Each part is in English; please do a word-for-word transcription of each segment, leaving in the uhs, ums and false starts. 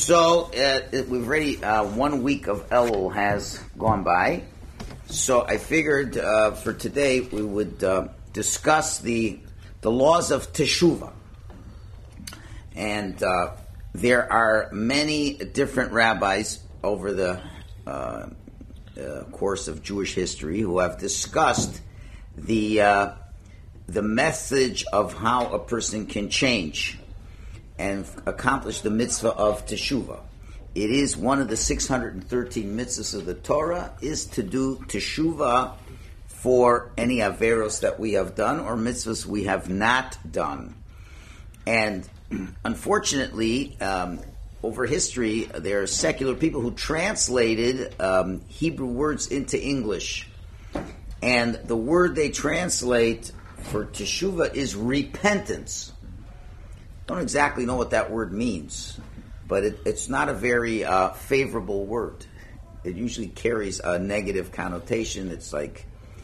So uh, we've already uh, one week of Elul has gone by. So I figured uh, for today we would uh, discuss the the laws of teshuvah, and uh, there are many different rabbis over the uh, uh, course of Jewish history who have discussed the uh, the message of how a person can change and accomplish the mitzvah of teshuvah. It is one of the six hundred thirteen mitzvahs of the Torah is to do teshuvah for any averos that we have done or mitzvahs we have not done. And unfortunately, um, over history, there are secular people who translated um, Hebrew words into English. And the word they translate for teshuvah is repentance. I don't exactly know what that word means, but it, it's not a very uh, favorable word. It usually carries a negative connotation. It's like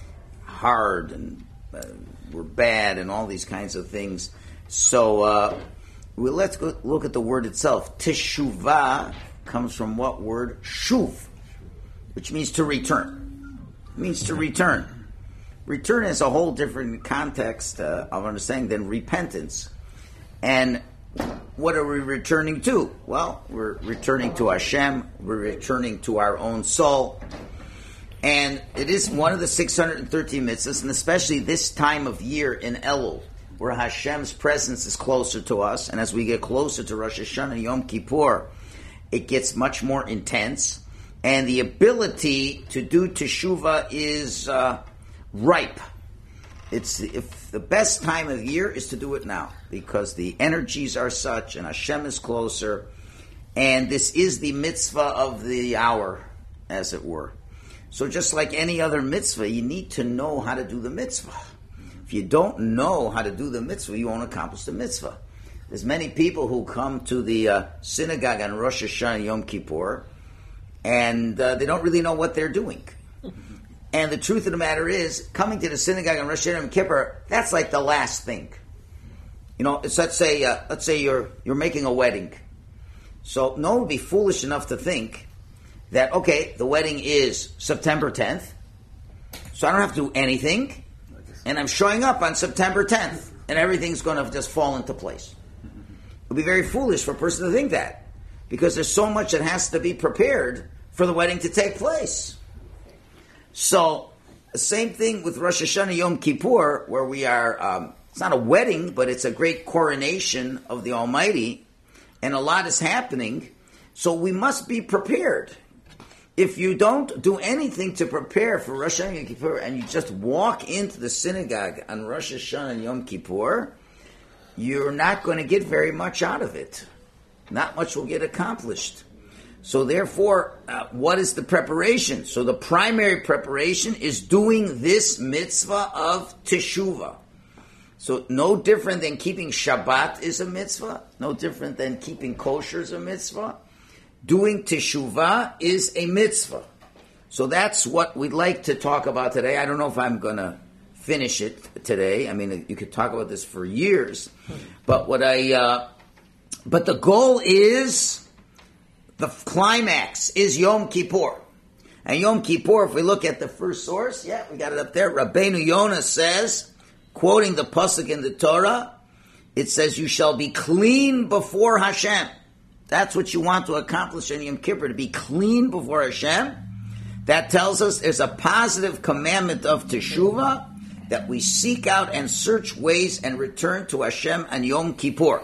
hard and uh, we're bad and all these kinds of things. So uh, well, let's go look at the word itself. Teshuvah comes from what word? Shuv, which means to return. It means to return. Return is a whole different context uh, of understanding than repentance. And what are we returning to? Well, we're returning to Hashem. We're returning to our own soul. And it is one of the six hundred thirteen mitzvahs, and especially this time of year in Elul, where Hashem's presence is closer to us. And as we get closer to Rosh Hashanah and Yom Kippur, it gets much more intense. And the ability to do teshuvah is uh, ripe. It's if the best time of year is to do it now, because the energies are such and Hashem is closer, and this is the mitzvah of the hour, as it were. So just like any other mitzvah, you need to know how to do the mitzvah. If you don't know how to do the mitzvah, you won't accomplish the mitzvah. There's many people who come to the uh, synagogue on Rosh Hashanah and Yom Kippur, and uh, they don't really know what they're doing. And the truth of the matter is, coming to the synagogue on Rosh Hashanah and Yom Kippur, that's like the last thing. You know, it's, let's say uh, let's say you're you're making a wedding. So no one would be foolish enough to think that, okay, the wedding is September tenth, so I don't have to do anything, and I'm showing up on September tenth, and everything's going to just fall into place. It would be very foolish for a person to think that, because there's so much that has to be prepared for the wedding to take place. So, the same thing with Rosh Hashanah Yom Kippur, where we are, um, it's not a wedding, but it's a great coronation of the Almighty, and a lot is happening, so we must be prepared. If you don't do anything to prepare for Rosh Hashanah Yom Kippur, and you just walk into the synagogue on Rosh Hashanah and Yom Kippur, you're not going to get very much out of it. Not much will get accomplished. So therefore, uh, what is the preparation? So the primary preparation is doing this mitzvah of teshuvah. So no different than keeping Shabbat is a mitzvah. No different than keeping kosher is a mitzvah. Doing teshuvah is a mitzvah. So that's what we'd like to talk about today. I don't know if I'm going to finish it today. I mean, you could talk about this for years. But what I, uh, but the goal is, the climax is Yom Kippur. And Yom Kippur, if we look at the first source, yeah, we got it up there. Rabbeinu Yonah says, quoting the pasuk in the Torah, it says, you shall be clean before Hashem. That's what you want to accomplish in Yom Kippur, to be clean before Hashem. That tells us there's a positive commandment of teshuvah, that we seek out and search ways and return to Hashem on Yom Kippur.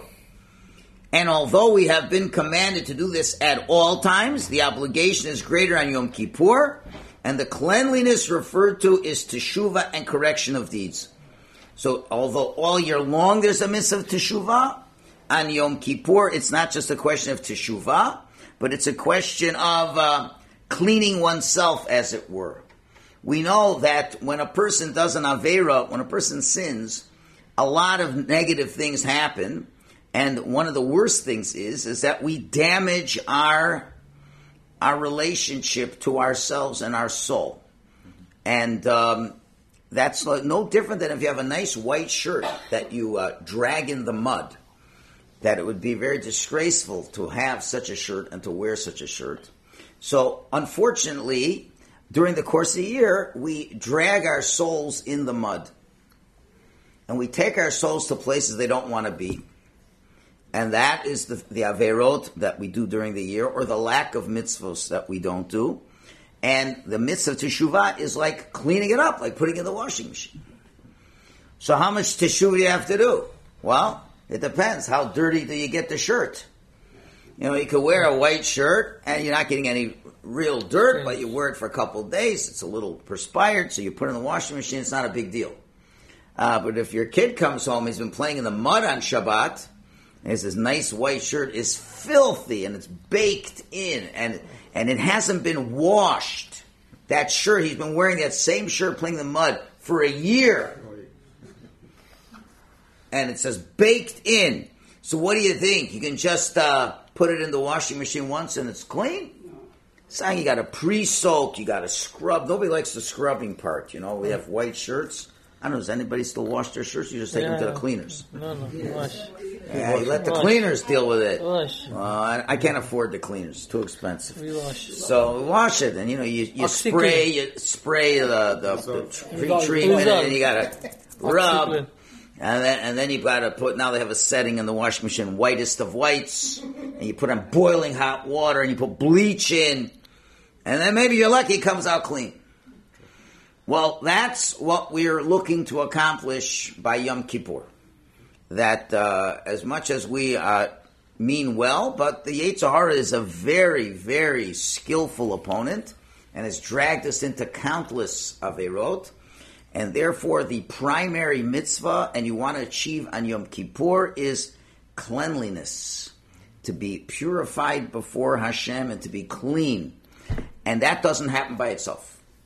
And although we have been commanded to do this at all times, the obligation is greater on Yom Kippur, and the cleanliness referred to is teshuvah and correction of deeds. So although all year long there's a mitzvah of teshuvah, on Yom Kippur it's not just a question of teshuvah, but it's a question of uh, cleaning oneself, as it were. We know that when a person does an avera, when a person sins, a lot of negative things happen. And one of the worst things is, is that we damage our, our relationship to ourselves and our soul. And um, that's no different than if you have a nice white shirt that you uh, drag in the mud. that it would be very disgraceful to have such a shirt and to wear such a shirt. So, unfortunately, during the course of the year, we drag our souls in the mud. And we take our souls to places they don't want to be. And that is the, the averot that we do during the year, or the lack of mitzvos that we don't do. And the mitzvah teshuvah is like cleaning it up, like putting it in the washing machine. So how much teshuvah do you have to do? Well, it depends. How dirty do you get the shirt? You know, you could wear a white shirt, and you're not getting any real dirt, but you wear it for a couple of days. It's a little perspired, so you put it in the washing machine. It's not a big deal. Uh, but if your kid comes home, he's been playing in the mud on Shabbat, and his this nice white shirt is filthy, and it's baked in, and and it hasn't been washed. That shirt, he's been wearing that same shirt playing in the mud for a year. And it says baked in. So what do you think? You can just uh, put it in the washing machine once and it's clean? So you got to pre-soak, you got to scrub. Nobody likes the scrubbing part, you know. We have white shirts. I don't know, does anybody still wash their shirts? You just take yeah. them to the cleaners. No, no, wash. Yeah, you let the wash. Cleaners deal with it. Wash. Uh, I, I can't afford the cleaners; it's too expensive. We wash. So we wash it, and you know, you, you spray, you spray the, the, the pre-treatment, and then you got to rub, and then and then you got to put. Now they have a setting in the washing machine, whitest of whites, and you put on boiling hot water, and you put bleach in, and then maybe you're lucky it comes out clean. Well, that's what we're looking to accomplish by Yom Kippur. That uh, as much as we uh, mean well, but the Yetzer Hara is a very, very skillful opponent and has dragged us into countless averot. And therefore, the primary mitzvah, and you want to achieve on Yom Kippur, is cleanliness. To be purified before Hashem and to be clean. And that doesn't happen by itself.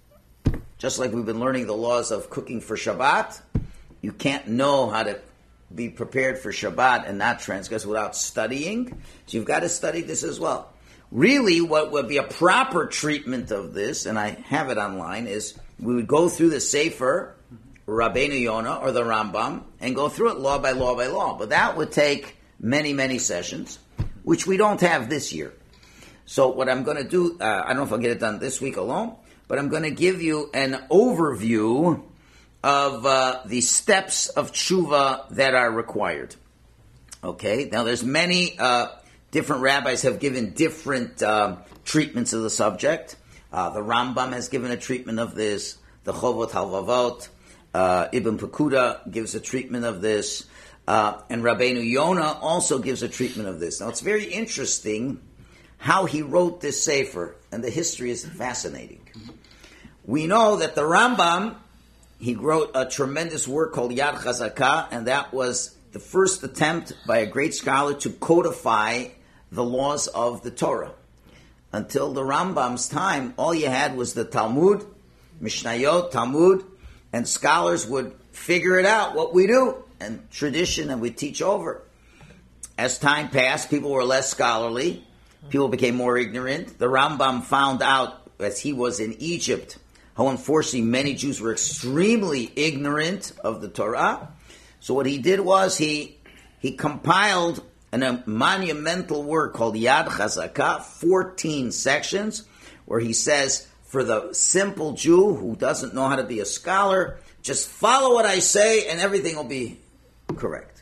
Just like we've been learning the laws of cooking for Shabbat, you can't know how to be prepared for Shabbat and not transgress without studying. So you've got to study this as well. Really, what would be a proper treatment of this, and I have it online, is we would go through the Sefer, Rabbeinu Yonah, or the Rambam, and go through it law by law by law. But that would take many, many sessions, which we don't have this year. So what I'm going to do, uh, I don't know if I'll get it done this week alone, but I'm going to give you an overview of uh, the steps of tshuva that are required. Okay, now there's many uh, different rabbis have given different uh, treatments of the subject. Uh, the Rambam has given a treatment of this. The Chovot HaLevavot, uh, Ibn Pekuda gives a treatment of this. Uh, and Rabbeinu Yonah also gives a treatment of this. Now it's very interesting how he wrote this sefer, and the history is fascinating. We know that the Rambam, he wrote a tremendous work called Yad Chazakah, and that was the first attempt by a great scholar to codify the laws of the Torah. Until the Rambam's time, all you had was the Talmud, Mishnayot, Talmud, and scholars would figure it out, what we do, and tradition, and we teach over. As time passed, people were less scholarly. People became more ignorant. The Rambam found out, as he was in Egypt, how unfortunately many Jews were extremely ignorant of the Torah. So what he did was he he compiled an, a monumental work called Yad Chazakah, fourteen sections, where he says, for the simple Jew who doesn't know how to be a scholar, just follow what I say and everything will be correct.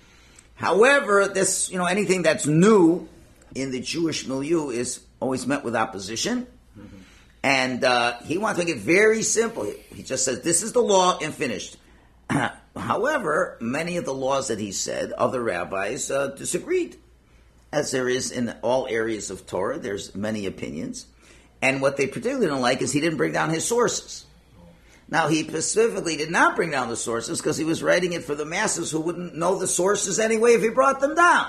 However, this, you know, anything that's new in the Jewish milieu is always met with opposition. Mm-hmm. And uh, he wants to make it very simple. He just says, this is the law and finished. However, many of the laws that he said, other rabbis uh, disagreed. As there is in all areas of Torah, there's many opinions. And what they particularly don't like is he didn't bring down his sources. Now, he specifically did not bring down the sources because he was writing it for the masses who wouldn't know the sources anyway if he brought them down.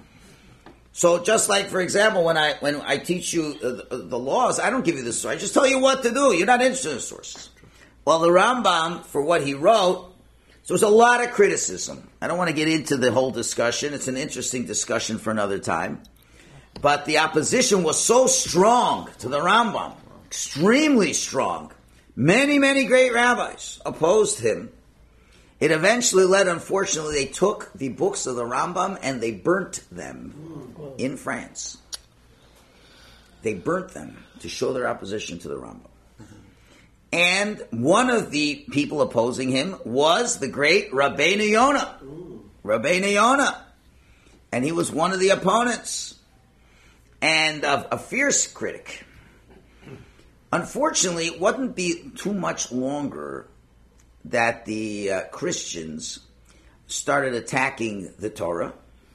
So just like, for example, when I when I teach you the, the laws, I don't give you the source. I just tell you what to do. You're not interested in the sources. Well, the Rambam, for what he wrote, so there's a lot of criticism. I don't want to get into the whole discussion. It's an interesting discussion for another time. But the opposition was so strong to the Rambam, extremely strong. Many, many great rabbis opposed him. It eventually led, unfortunately, they took the books of the Rambam and they burnt them in France. They burnt them to show their opposition to the Rambam. And one of the people opposing him was the great Rabbeinu Yonah. Rabbeinu Yonah. And he was one of the opponents. And a, a fierce critic. Unfortunately, it wouldn't be too much longer that the uh, Christians started attacking the Torah.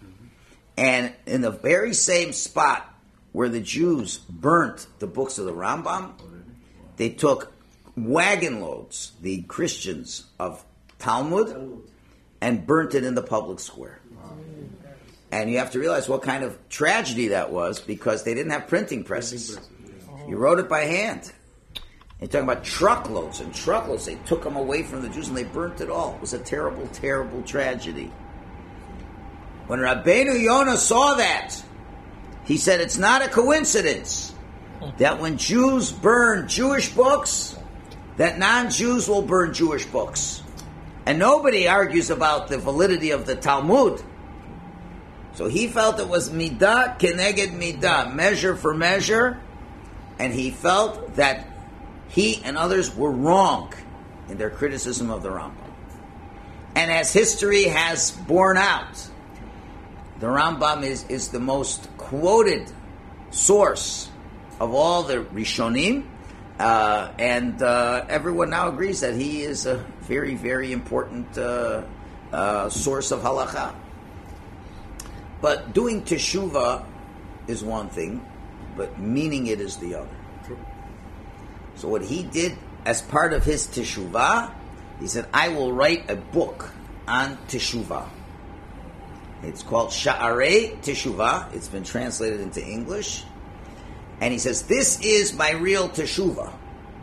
And in the very same spot where the Jews burnt the books of the Rambam, they took wagon loads, the Christians, of Talmud, and burnt it in the public square. And you have to realize what kind of tragedy that was, because they didn't have printing presses. You wrote it by hand. You're talking about truckloads and truckloads. They took them away from the Jews and they burnt it all. It was a terrible, terrible tragedy. When Rabbeinu Yonah saw that, he said it's not a coincidence that when Jews burn Jewish books, that non-Jews will burn Jewish books. And nobody argues about the validity of the Talmud. So he felt it was midah keneged midah, measure for measure, and he felt that he and others were wrong in their criticism of the Rambam. And as history has borne out, the Rambam is, is the most quoted source of all the Rishonim, uh, and uh, everyone now agrees that he is a very, very important uh, uh, source of halakha. But doing teshuvah is one thing, but meaning it is the other. So what he did as part of his teshuvah, he said, I will write a book on teshuvah. It's called Sha'arei Teshuvah. It's been translated into English. And he says, this is my real teshuvah.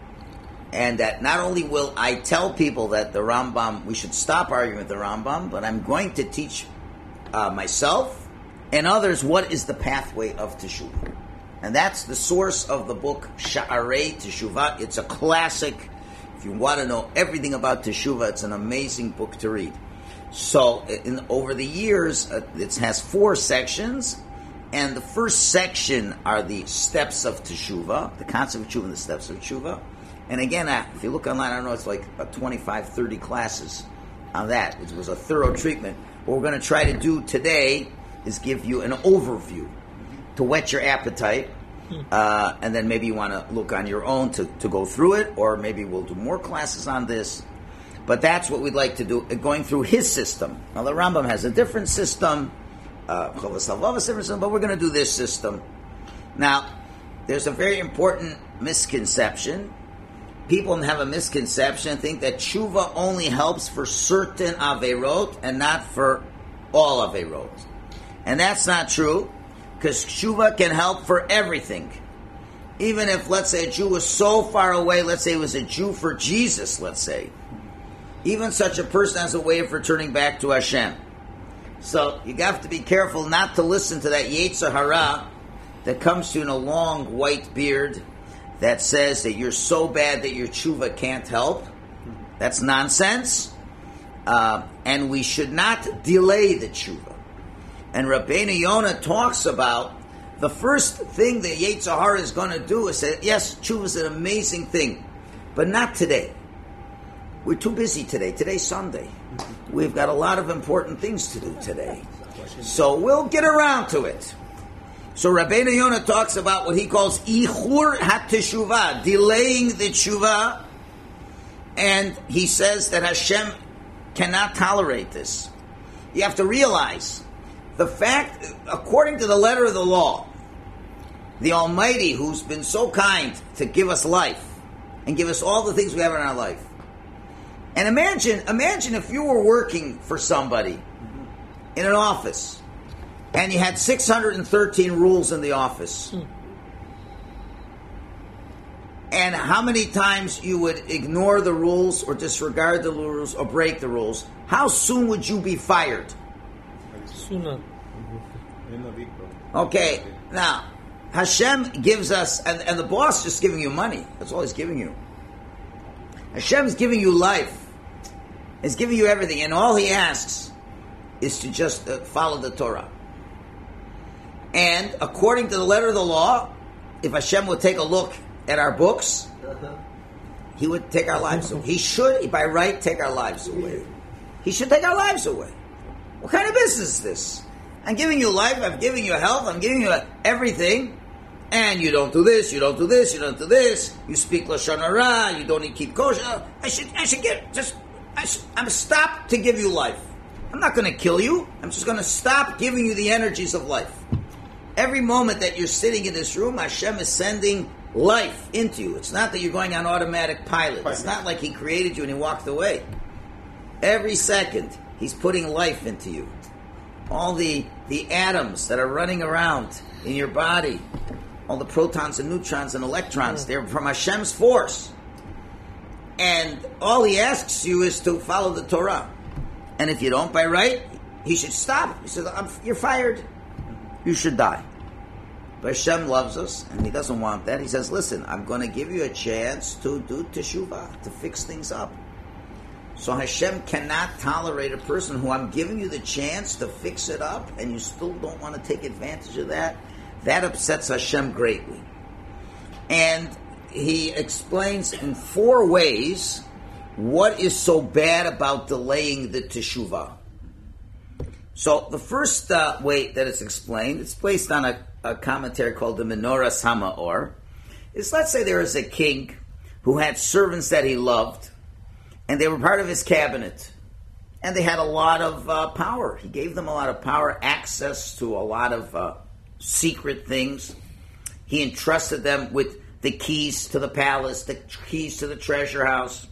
And that not only will I tell people that the Rambam, we should stop arguing with the Rambam, but I'm going to teach uh, myself and others what is the pathway of teshuvah. And that's the source of the book Sha'arei Teshuvah. It's a classic. If you want to know everything about teshuvah, it's an amazing book to read. So, in, over the years, uh, it has four sections, and the first section are the steps of teshuvah, the concept of teshuvah and the steps of teshuvah. And again, uh, if you look online, I don't know, it's like uh, twenty-five, thirty classes on that. It was a thorough treatment. What we're going to try to do today is give you an overview to whet your appetite, uh, and then maybe you want to look on your own to, to go through it, or maybe we'll do more classes on this. But that's what we'd like to do, going through his system. Now, the Rambam has a different system, uh, but we're going to do this system. Now, there's a very important misconception. People have a misconception, think that tshuva only helps for certain averot and not for all averot. And that's not true, because tshuva can help for everything. Even if, let's say, a Jew was so far away, let's say it was a Jew for Jesus, let's say. Even such a person has a way of returning back to Hashem. So you have to be careful not to listen to that Yetzer Hara that comes to you in a long white beard that says that you're so bad that your tshuva can't help. That's nonsense. Uh, and we should not delay the tshuva. And Rabbeinu Yonah talks about the first thing that Yetzer Hara is going to do is say, yes, tshuva is an amazing thing, but not today. We're too busy today. Today's Sunday. We've got a lot of important things to do today. So we'll get around to it. So Rabbeinu Yonah talks about what he calls Ichur HaTeshuvah, delaying the Teshuvah. And he says that Hashem cannot tolerate this. You have to realize the fact, according to the letter of the law, the Almighty, who's been so kind to give us life and give us all the things we have in our life. And imagine, imagine if you were working for somebody in an office and you had six hundred thirteen rules in the office. Hmm. And how many times you would ignore the rules or disregard the rules or break the rules. How soon would you be fired? Sooner. Okay, now, Hashem gives us, and, and the boss is just giving you money. That's all he's giving you. Hashem's giving you life. He's giving you everything, and all he asks is to just uh, follow the Torah. And according to the letter of the law, if Hashem would take a look at our books, he would take our lives away. He should, by right, take our lives away. He should take our lives away. What kind of business is this? I'm giving you life, I'm giving you health, I'm giving you everything, and you don't do this, you don't do this, you don't do this, you speak Lashon Hara, you don't eat, keep kosher. I should, I should get, just, I should, I'm stop to give you life. I'm not going to kill you, I'm just going to stop giving you the energies of life. Every moment that you're sitting in this room, Hashem is sending life into you. It's not that you're going on automatic pilot. It's not like He created you and He walked away. Every second, He's putting life into you. All the, the atoms that are running around in your body, all the protons and neutrons and electrons, they're from Hashem's force. And all He asks you is to follow the Torah. And if you don't by right, He should stop. He says, I'm, you're fired. You should die. But Hashem loves us, and He doesn't want that. He says, listen, I'm going to give you a chance to do teshuvah, to fix things up. So Hashem cannot tolerate a person who I'm giving you the chance to fix it up, and you still don't want to take advantage of that. That upsets Hashem greatly. And He explains in four ways what is so bad about delaying the teshuvah. So the first uh, way that it's explained, it's based on a, a commentary called the Menorah Hamaor, is let's say there is a king who had servants that he loved, and they were part of his cabinet, and they had a lot of uh, power. He gave them a lot of power, access to a lot of uh, secret things. He entrusted them with the keys to the palace, the keys to the treasure house.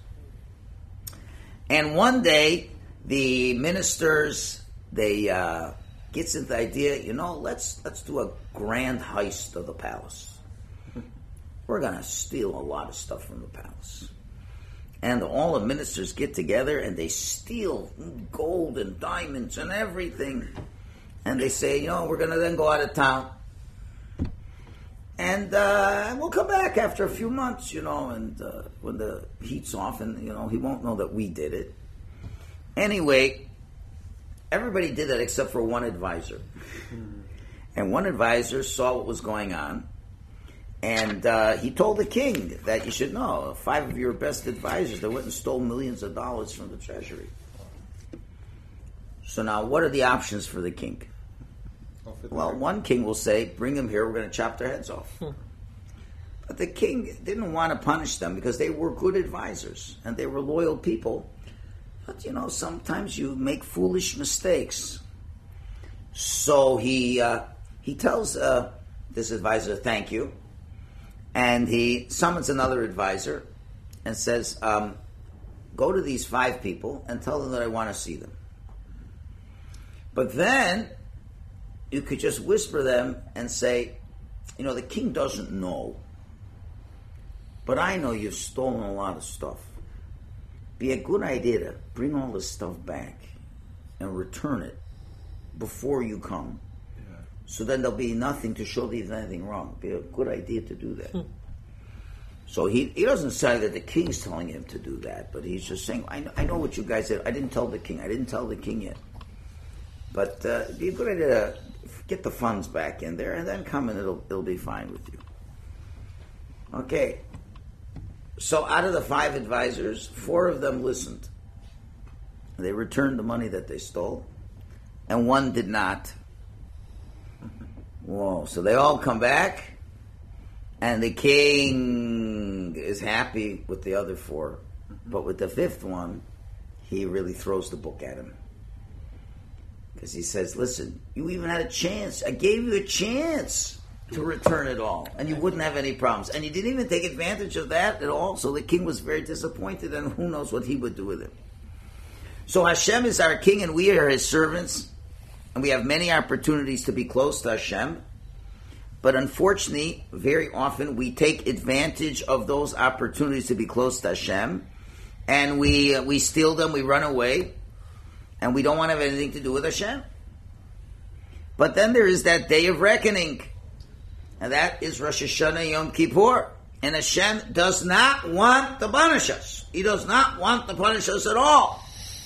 And one day, the ministers, they uh, gets into the idea, you know, let's let's do a grand heist of the palace. We're going to steal a lot of stuff from the palace. And all the ministers get together and they steal gold and diamonds and everything. And they say, you know, we're going to then go out of town. And uh, we'll come back after a few months, you know, and uh, when the heat's off, and, you know, he won't know that we did it. Anyway, everybody did that except for one advisor. And one advisor saw what was going on. And uh, he told the king that you should know, five of your best advisors, they went and stole millions of dollars from the treasury. So now, what are the options for the king? Well, one king will say, bring them here, we're going to chop their heads off. But the king didn't want to punish them because they were good advisors and they were loyal people. But, you know, sometimes you make foolish mistakes. So he uh, he tells uh, this advisor, thank you. And he summons another advisor and says, um, go to these five people and tell them that I want to see them. But then you could just whisper them and say, you know, the king doesn't know, but I know you've stolen a lot of stuff. Be a good idea to bring all this stuff back and return it before you come. Yeah. So then there'll be nothing to show that there's anything wrong. Be a good idea to do that. Hmm. So he, he doesn't say that the king's telling him to do that, but he's just saying, I know, I know what you guys did. I didn't tell the king. I didn't tell the king yet. But uh, it'd be a good idea to get the funds back in there and then come and it'll, it'll be fine with you. Okay. So out of the five advisors, four of them listened. They returned the money that they stole, and one did not. Whoa. So they all come back, and the king is happy with the other four. But with the fifth one, he really throws the book at him. Because he says, listen, you even had a chance. I gave you a chance to return it all, and you wouldn't have any problems. And you didn't even take advantage of that at all, so the king was very disappointed, and who knows what he would do with it. So Hashem is our king, and we are his servants, and we have many opportunities to be close to Hashem. But unfortunately, very often we take advantage of those opportunities to be close to Hashem, and we uh, we steal them, we run away, and we don't want to have anything to do with Hashem. But then there is that day of reckoning, and that is Rosh Hashanah Yom Kippur. And Hashem does not want to punish us. He does not want to punish us at all.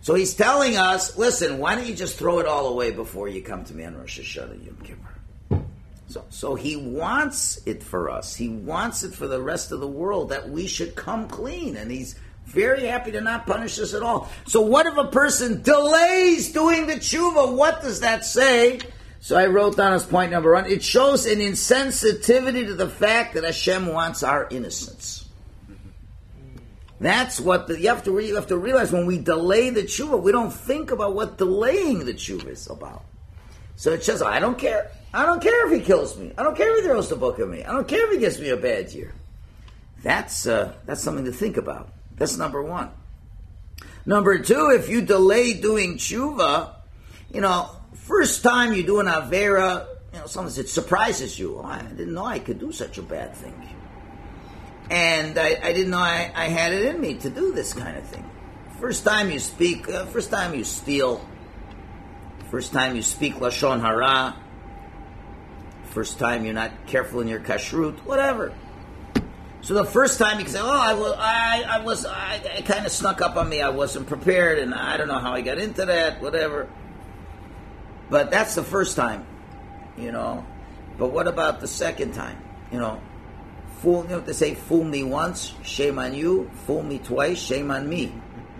So he's telling us, listen, why don't you just throw it all away before you come to me on Rosh Hashanah and Yom Kippur? So, so he wants it for us. He wants it for the rest of the world, that we should come clean. And he's very happy to not punish us at all. So what if a person delays doing the tshuva? What does that say? So I wrote down as point number one, it shows an insensitivity to the fact that Hashem wants our innocence. That's what the, you have to re, you have to realize. When we delay the tshuva, we don't think about what delaying the tshuva is about. So it says, I don't care. I don't care if he kills me. I don't care if he throws the book at me. I don't care if he gives me a bad year. That's uh, that's something to think about. That's number one. Number two, if you delay doing tshuva, you know, first time you do an avera, you know, sometimes it surprises you. Oh, I didn't know I could do such a bad thing. And I, I didn't know I, I had it in me to do this kind of thing. First time you speak, uh, first time you steal, first time you speak Lashon Hara, first time you're not careful in your kashrut, whatever. So the first time you can say, oh, I was, I, I was, I, it kind of snuck up on me, I wasn't prepared, and I don't know how I got into that, whatever. But that's the first time, you know. But what about the second time? You know, fool, you know what they say, fool me once, shame on you, fool me twice, shame on me.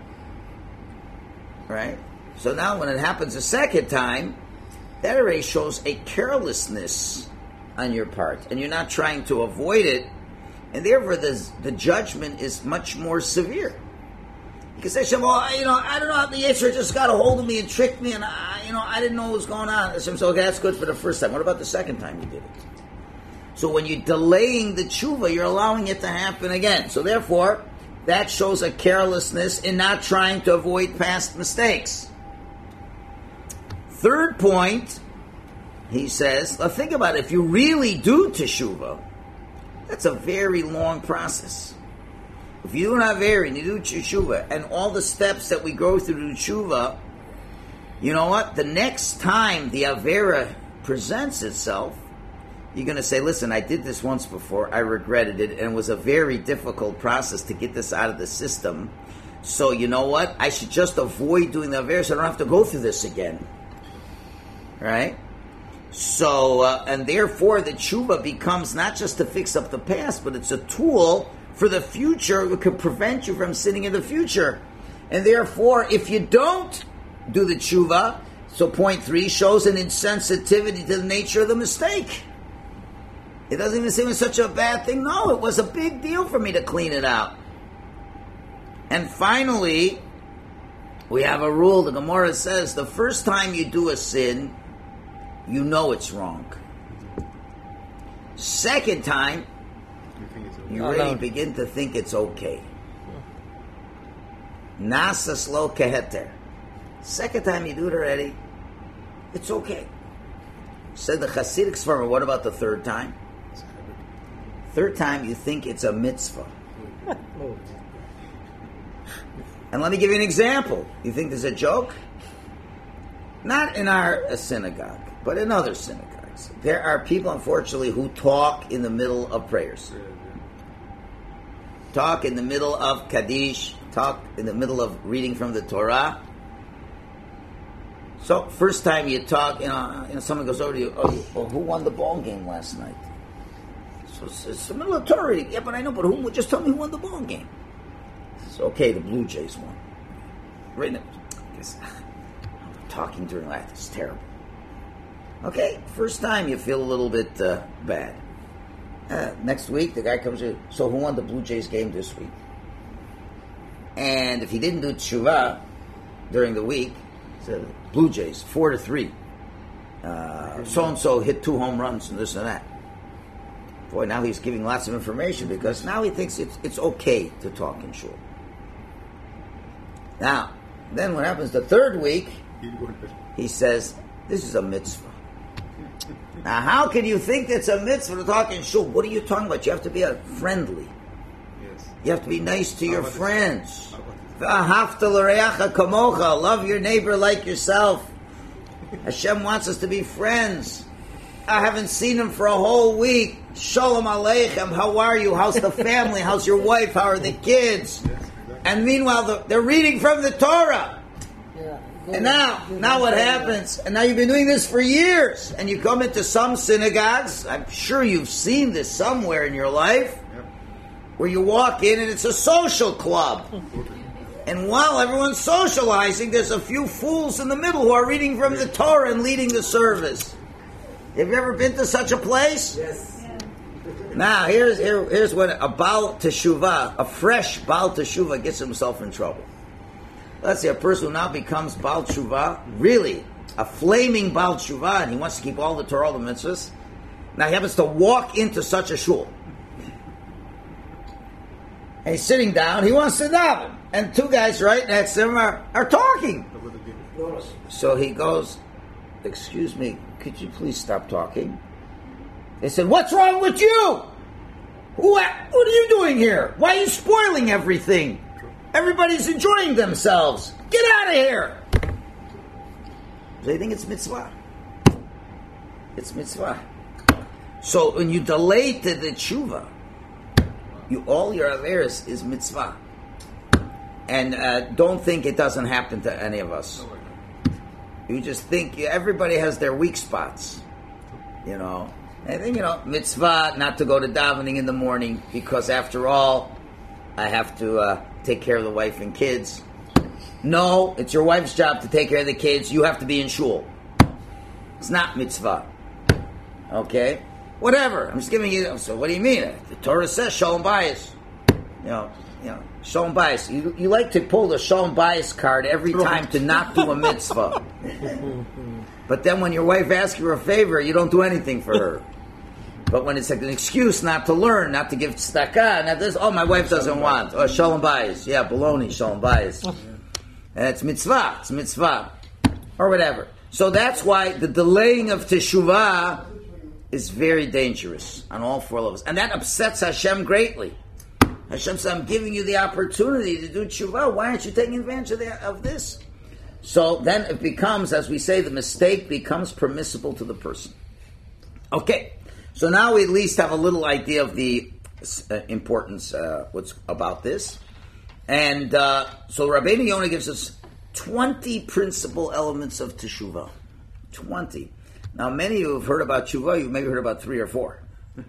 Right? So now when it happens a second time, that already shows a carelessness on your part, and you're not trying to avoid it, and therefore the, the judgment is much more severe. You can say, well, you know, I don't know how the Yetzer just got a hold of me and tricked me, and I, you know, I didn't know what was going on. Hashem said, okay, that's good for the first time. What about the second time you did it? So when you're delaying the tshuva, you're allowing it to happen again. So therefore, that shows a carelessness in not trying to avoid past mistakes. Third point, he says, now think about it. If you really do teshuvah, that's a very long process. If you do an avera and you do teshuvah, and all the steps that we go through to teshuvah, you know what? The next time the avera presents itself, you're going to say, listen, I did this once before, I regretted it, and it was a very difficult process to get this out of the system. So you know what? I should just avoid doing the avera so I don't have to go through this again. Right? So, uh, and therefore the tshuva becomes not just to fix up the past, but it's a tool for the future. It could prevent you from sinning in the future. And therefore, if you don't do the tshuva, so point three shows an insensitivity to the nature of the mistake. It doesn't even seem such a bad thing. No, it was a big deal for me to clean it out. And finally, we have a rule. The Gemara says the first time you do a sin, you know it's wrong. Second time, you really begin to think it's okay. Nasas lo keheter. Second time you do it already, it's okay. Said the Hasidic Sforma, what about the third time? Third time you think it's a mitzvah. And let me give you an example. You think there's a joke? Not in our synagogue, but in other synagogues. There are people, unfortunately, who talk in the middle of prayers. Talk in the middle of Kaddish. Talk in the middle of reading from the Torah. So, first time you talk, you know, you know someone goes over to you, oh, well, who won the ball game last night? So it's, it's the middle of Torah. Yeah, but I know, but who? Just tell me who won the ball game. It's okay, the Blue Jays won. Right now, talking during that is terrible. Okay, first time you feel a little bit uh, bad. Uh, next week, the guy comes in, so who won the Blue Jays game this week? And if he didn't do tshuva during the week, so Blue Jays, four to three. Uh, so-and-so hit two home runs and this and that. Boy, now he's giving lots of information because now he thinks it's it's okay to talk in shul. Now, then what happens the third week, he says, this is a mitzvah. Now, how can you think it's a mitzvah to talk in shul? What are you talking about? You have to be a friendly. Yes. You have to be nice to your friends. Love your neighbor like yourself. Hashem wants us to be friends. I haven't seen him for a whole week. Shalom Aleichem. How are you? How's the family? How's your wife? How are the kids? And meanwhile, they're reading from the Torah. Yeah. And now, now what happens? And now you've been doing this for years, and you come into some synagogues. I'm sure you've seen this somewhere in your life, where you walk in and it's a social club. And while everyone's socializing, there's a few fools in the middle who are reading from the Torah and leading the service. Have you ever been to such a place? Yes. Now, here's here, here's when a Baal Teshuvah, a fresh Baal Teshuvah, gets himself in trouble. Let's say a person who now becomes Baal Teshuvah, really, a flaming Baal Teshuvah, and he wants to keep all the Torah, all the mitzvahs. Now he happens to walk into such a shul. And he's sitting down, he wants to daven. And two guys right next to him are, are talking. So he goes, excuse me, could you please stop talking? They said, what's wrong with you? What, what are you doing here? Why are you spoiling everything? Everybody's enjoying themselves. Get out of here. They think it's mitzvah. It's mitzvah. So when you delay to the tshuva, you all your averis is mitzvah. And uh, don't think it doesn't happen to any of us. You just think everybody has their weak spots. You know. I think, you know, mitzvah not to go to davening in the morning because after all, I have to uh, take care of the wife and kids. No, it's your wife's job to take care of the kids. You have to be in shul. It's not mitzvah. Okay? Whatever. I'm just giving you... So what do you mean? The Torah says shalom bayis. You know, you know, shalom bayis. You, you like to pull the shalom bayis card every time to not do a mitzvah. But then when your wife asks you for a favor, you don't do anything for her. But when it's like an excuse not to learn, not to give tzedakah, not this, oh, my wife doesn't want. Oh, shalom bayis. Yeah, baloney, shalom bayis. And it's mitzvah. It's mitzvah. Or whatever. So that's why the delaying of teshuvah is very dangerous on all four levels. And that upsets Hashem greatly. Hashem says, I'm giving you the opportunity to do teshuvah. Why aren't you taking advantage of, the, of this? So then it becomes, as we say, the mistake becomes permissible to the person. Okay, so now we at least have a little idea of the uh, importance uh, what's about this. And uh, so Rabbeinu Yonah gives us twenty principal elements of teshuvah. twenty. Now many of you have heard about teshuvah, you've maybe heard about three or four.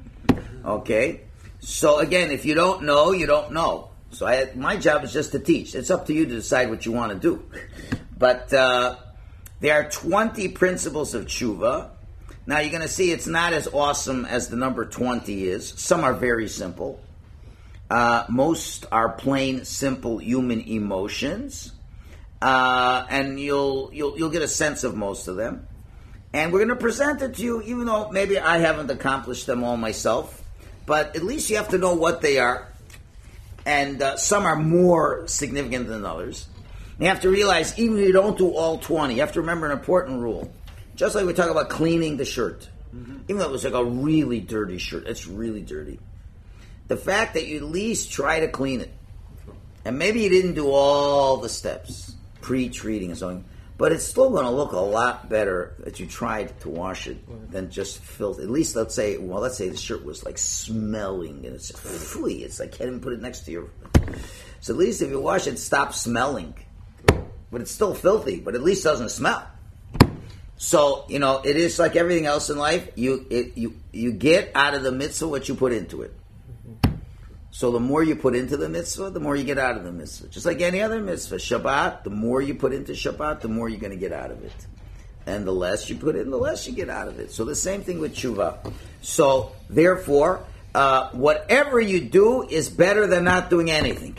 Okay, so again, if you don't know, you don't know. So I, my job is just to teach. It's up to you to decide what you want to do. But uh, there are twenty principles of tshuva. Now you're going to see it's not as awesome as the number twenty is. Some are very simple. Uh, most are plain, simple human emotions, uh, and you'll you'll you'll get a sense of most of them. And we're going to present it to you, even though maybe I haven't accomplished them all myself. But at least you have to know what they are, and uh, some are more significant than others. You have to realize, even if you don't do all twenty, you have to remember an important rule. Just like we talk about cleaning the shirt. Mm-hmm. Even though it was like a really dirty shirt. It's really dirty. The fact that you at least try to clean it. And maybe you didn't do all the steps. Pre-treating and so on. But it's still going to look a lot better that you tried to wash it than just filth. At least let's say, well, let's say the shirt was like smelling. And it's fooey. It's like, can't even put it next to your... So at least if you wash it, stop smelling. But it's still filthy, but at least doesn't smell. So, you know, it is like everything else in life. You it, you you get out of the mitzvah what you put into it. So the more you put into the mitzvah, the more you get out of the mitzvah. Just like any other mitzvah. Shabbat, the more you put into Shabbat, the more you're going to get out of it. And the less you put in, the less you get out of it. So the same thing with tshuva. So, therefore, uh, whatever you do is better than not doing anything.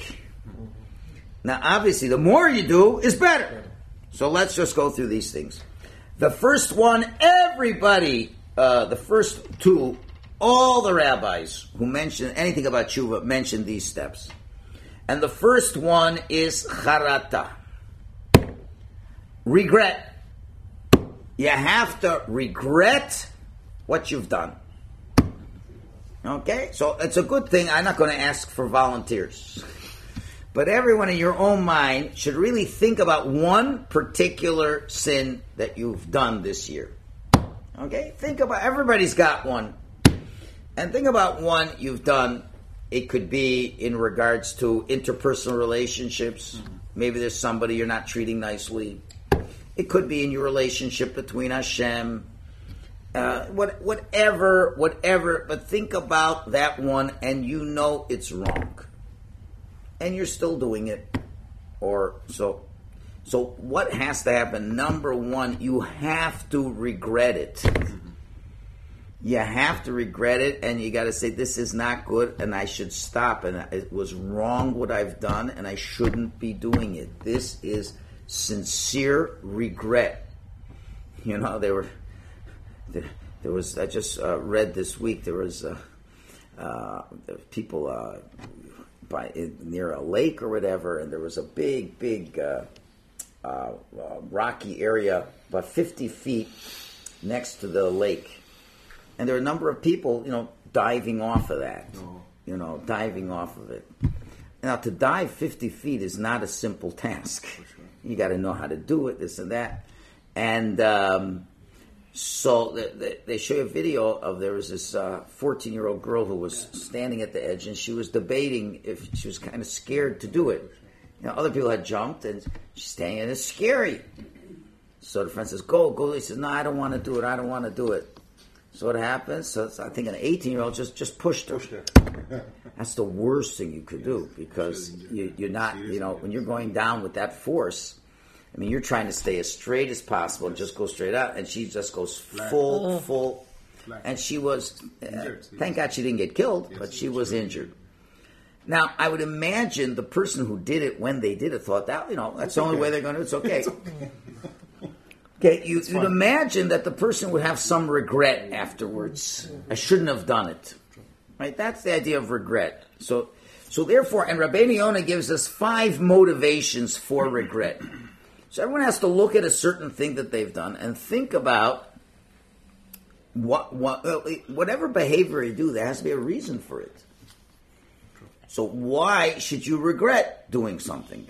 Now, obviously, the more you do is better. So let's just go through these things. The first one, everybody, uh, the first two, all the rabbis who mention anything about tshuva mention these steps. And the first one is charata. Regret. You have to regret what you've done. Okay? So it's a good thing. I'm not going to ask for volunteers. But everyone in your own mind should really think about one particular sin that you've done this year. Okay? Think about, everybody's got one. And think about one you've done. It could be in regards to interpersonal relationships. Mm-hmm. Maybe there's somebody you're not treating nicely. It could be in your relationship between Hashem. Uh, what, whatever, whatever. But think about that one, and you know it's wrong, and you're still doing it. Or so. So what has to happen? Number one, you have to regret it. You have to regret it, and you got to say, this is not good, and I should stop, and it was wrong what I've done, and I shouldn't be doing it. This is sincere regret. You know, there were, there, there was, I just uh, read this week, there was uh, uh, people uh, by near a lake or whatever, and there was a big, big uh, uh, uh, rocky area, about fifty feet next to the lake. And there are a number of people, you know, diving off of that, oh. you know, diving off of it. Now, to dive fifty feet is not a simple task. Sure. You got to know how to do it, this and that. And um, so they, they show you a video of, there was this uh, fourteen-year-old girl who was standing at the edge, and she was debating if she was kind of scared to do it. You know, other people had jumped, and she's standing there, it's scary. So the friend says, go, go. He says, no, I don't want to do it, I don't want to do it. So what happens? So I think an eighteen-year-old just, just pushed her. That's the worst thing you could do, because you, you're not, you know, when you're going down with that force, I mean, you're trying to stay as straight as possible and just go straight out, and she just goes full, full, and she was, uh, thank God she didn't get killed, but she was injured. Now, I would imagine the person who did it when they did it thought that, you know, that's the only way they're going to do it, it's okay. Okay, you, you'd imagine that the person would have some regret afterwards. I shouldn't have done it. Right? That's the idea of regret. So, so therefore, and Rabbeinu Yonah gives us five motivations for regret. So everyone has to look at a certain thing that they've done and think about what, what whatever behavior you do, there has to be a reason for it. So why should you regret doing something?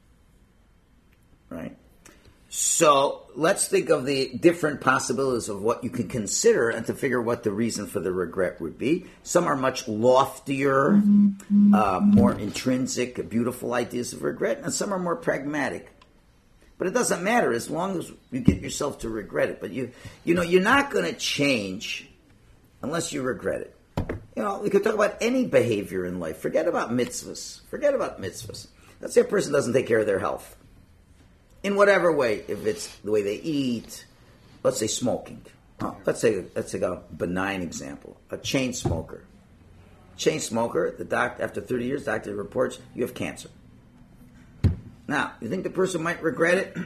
Right? So let's think of the different possibilities of what you can consider and to figure what the reason for the regret would be. Some are much loftier, mm-hmm. uh, more intrinsic, beautiful ideas of regret, and some are more pragmatic. But it doesn't matter as long as you get yourself to regret it. But you, you know, you're not going to change unless you regret it. You know, we could talk about any behavior in life. Forget about mitzvahs. Forget about mitzvahs. Let's say a person doesn't take care of their health. In whatever way, if it's the way they eat, let's say smoking. Oh, let's say let's take a benign example. A chain smoker. Chain smoker, the doc after thirty years, doctor reports you have cancer. Now, you think the person might regret it?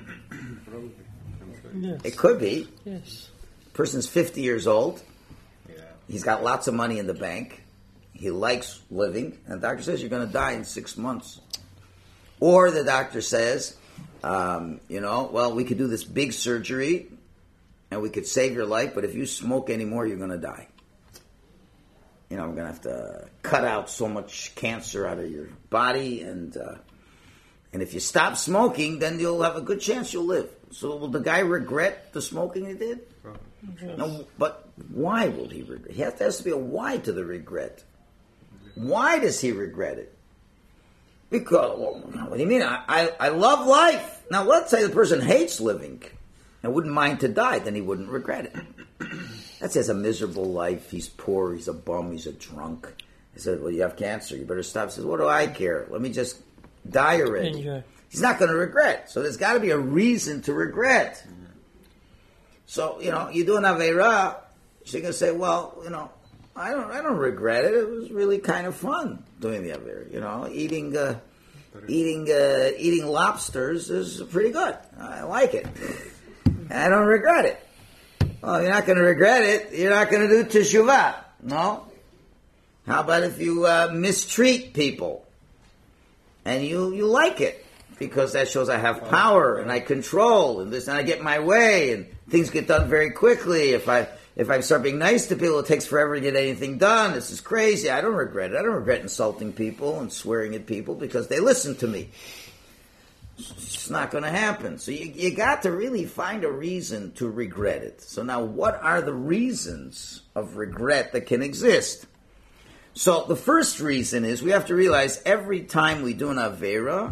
Yes. It could be. Yes. The person's fifty years old. Yeah. He's got lots of money in the bank. He likes living, and the doctor says you're going to die in six months. Or the doctor says, Um, you know, well, we could do this big surgery and we could save your life, but if you smoke anymore, you're going to die. You know, we're going to have to cut out so much cancer out of your body, and uh, and if you stop smoking, then you'll have a good chance you'll live. So will the guy regret the smoking he did? Yes. No, but why will he regret? He has, there has to be a why to the regret. Why does he regret it? Because, well, what do you mean? I, I, I love life. Now, let's say the person hates living and wouldn't mind to die, then he wouldn't regret it. That says a miserable life. He's poor. He's a bum. He's a drunk. He said, well, you have cancer. You better stop. He says, what do I care? Let me just die already. Enjoy. He's not going to regret. So there's got to be a reason to regret. So, you know, you do an Aveirah, she's going to say, well, you know, I don't I don't regret it. It was really kind of fun doing the Aveirah. You know, eating uh, eating uh, eating lobsters is pretty good. I like it. And I don't regret it. Well, you're not going to regret it. You're not going to do teshuvah. No? How about if you uh, mistreat people and you, you like it? Because that shows I have power and I control and this, and I get my way and things get done very quickly. If I if I start being nice to people, it takes forever to get anything done. This is crazy. I don't regret it. I don't regret insulting people and swearing at people because they listen to me. It's not going to happen. So you, you got to really find a reason to regret it. So now, what are the reasons of regret that can exist? So the first reason is we have to realize every time we do an Aveirah,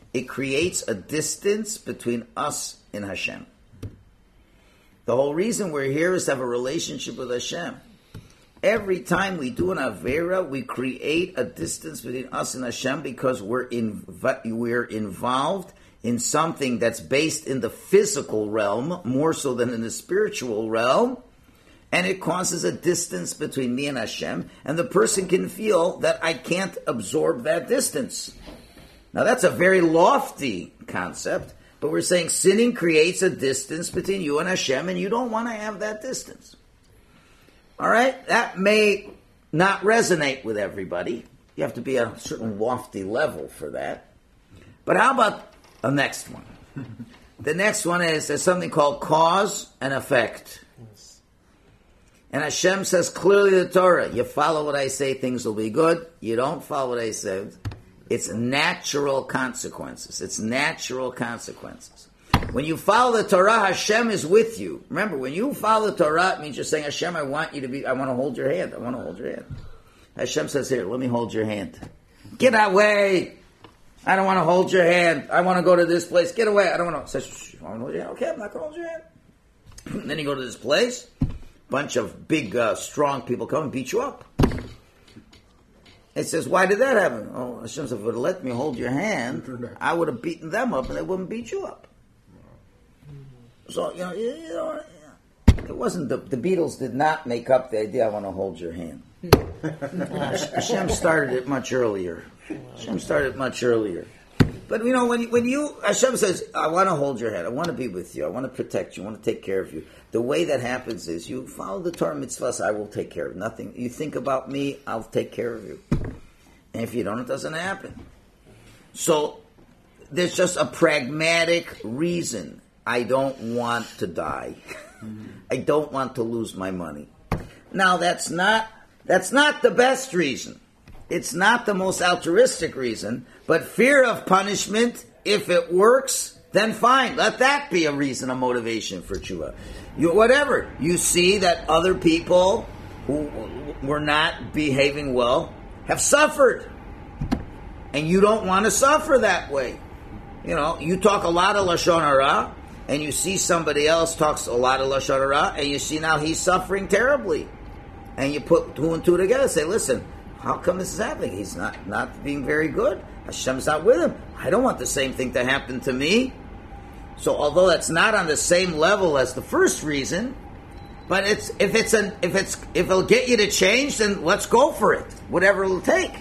it creates a distance between us and Hashem. The whole reason we're here is to have a relationship with Hashem. Every time we do an Avera, we create a distance between us and Hashem because we're in, we're involved in something that's based in the physical realm, more so than in the spiritual realm, and it causes a distance between me and Hashem, and the person can feel that I can't absorb that distance. Now that's a very lofty concept, but we're saying sinning creates a distance between you and Hashem, and you don't want to have that distance. All right? That may not resonate with everybody. You have to be at a certain lofty level for that. But how about the next one? The next one is there's something called cause and effect. Yes. And Hashem says clearly in the Torah, you follow what I say, things will be good. You don't follow what I said, it's natural consequences. It's natural consequences. When you follow the Torah, Hashem is with you. Remember, when you follow the Torah, it means you're saying, Hashem, I want you to be, I want to hold your hand. I want to hold your hand. Hashem says, here, let me hold your hand. Get away. I don't want to hold your hand. I want to go to this place. Get away. I don't want to. Says, you want to hold your hand? Okay, I'm not going to hold your hand. And then you go to this place. Bunch of big, uh, strong people come and beat you up. It says, why did that happen? Oh, Hashem said, if it would have let me hold your hand, I would have beaten them up and they wouldn't beat you up. So, you know, you, you know it wasn't, the, the Beatles did not make up the idea, I want to hold your hand. Hashem started it much earlier. Hashem started it much earlier. But, you know, when you, when you, Hashem says, I want to hold your hand, I want to be with you, I want to protect you, I want to take care of you. The way that happens is you follow the Torah mitzvahs, I will take care of nothing. You think about me, I'll take care of you. And if you don't, it doesn't happen. So, there's just a pragmatic reason. I don't want to die. I don't want to lose my money. Now, that's not, that's not the best reason. It's not the most altruistic reason, but fear of punishment, if it works, then fine. Let that be a reason, a motivation for tshuva. You, whatever. You see that other people who were not behaving well have suffered. And you don't want to suffer that way. You know, you talk a lot of Lashon Hara, and you see somebody else talks a lot of Lashon Hara, and you see now he's suffering terribly. And you put two and two together and say, listen, how come this is happening? He's not, not being very good. Hashem's not with him. I don't want the same thing to happen to me. So although that's not on the same level as the first reason, but it's if it's an if it's if it'll get you to change, then let's go for it. Whatever it'll take.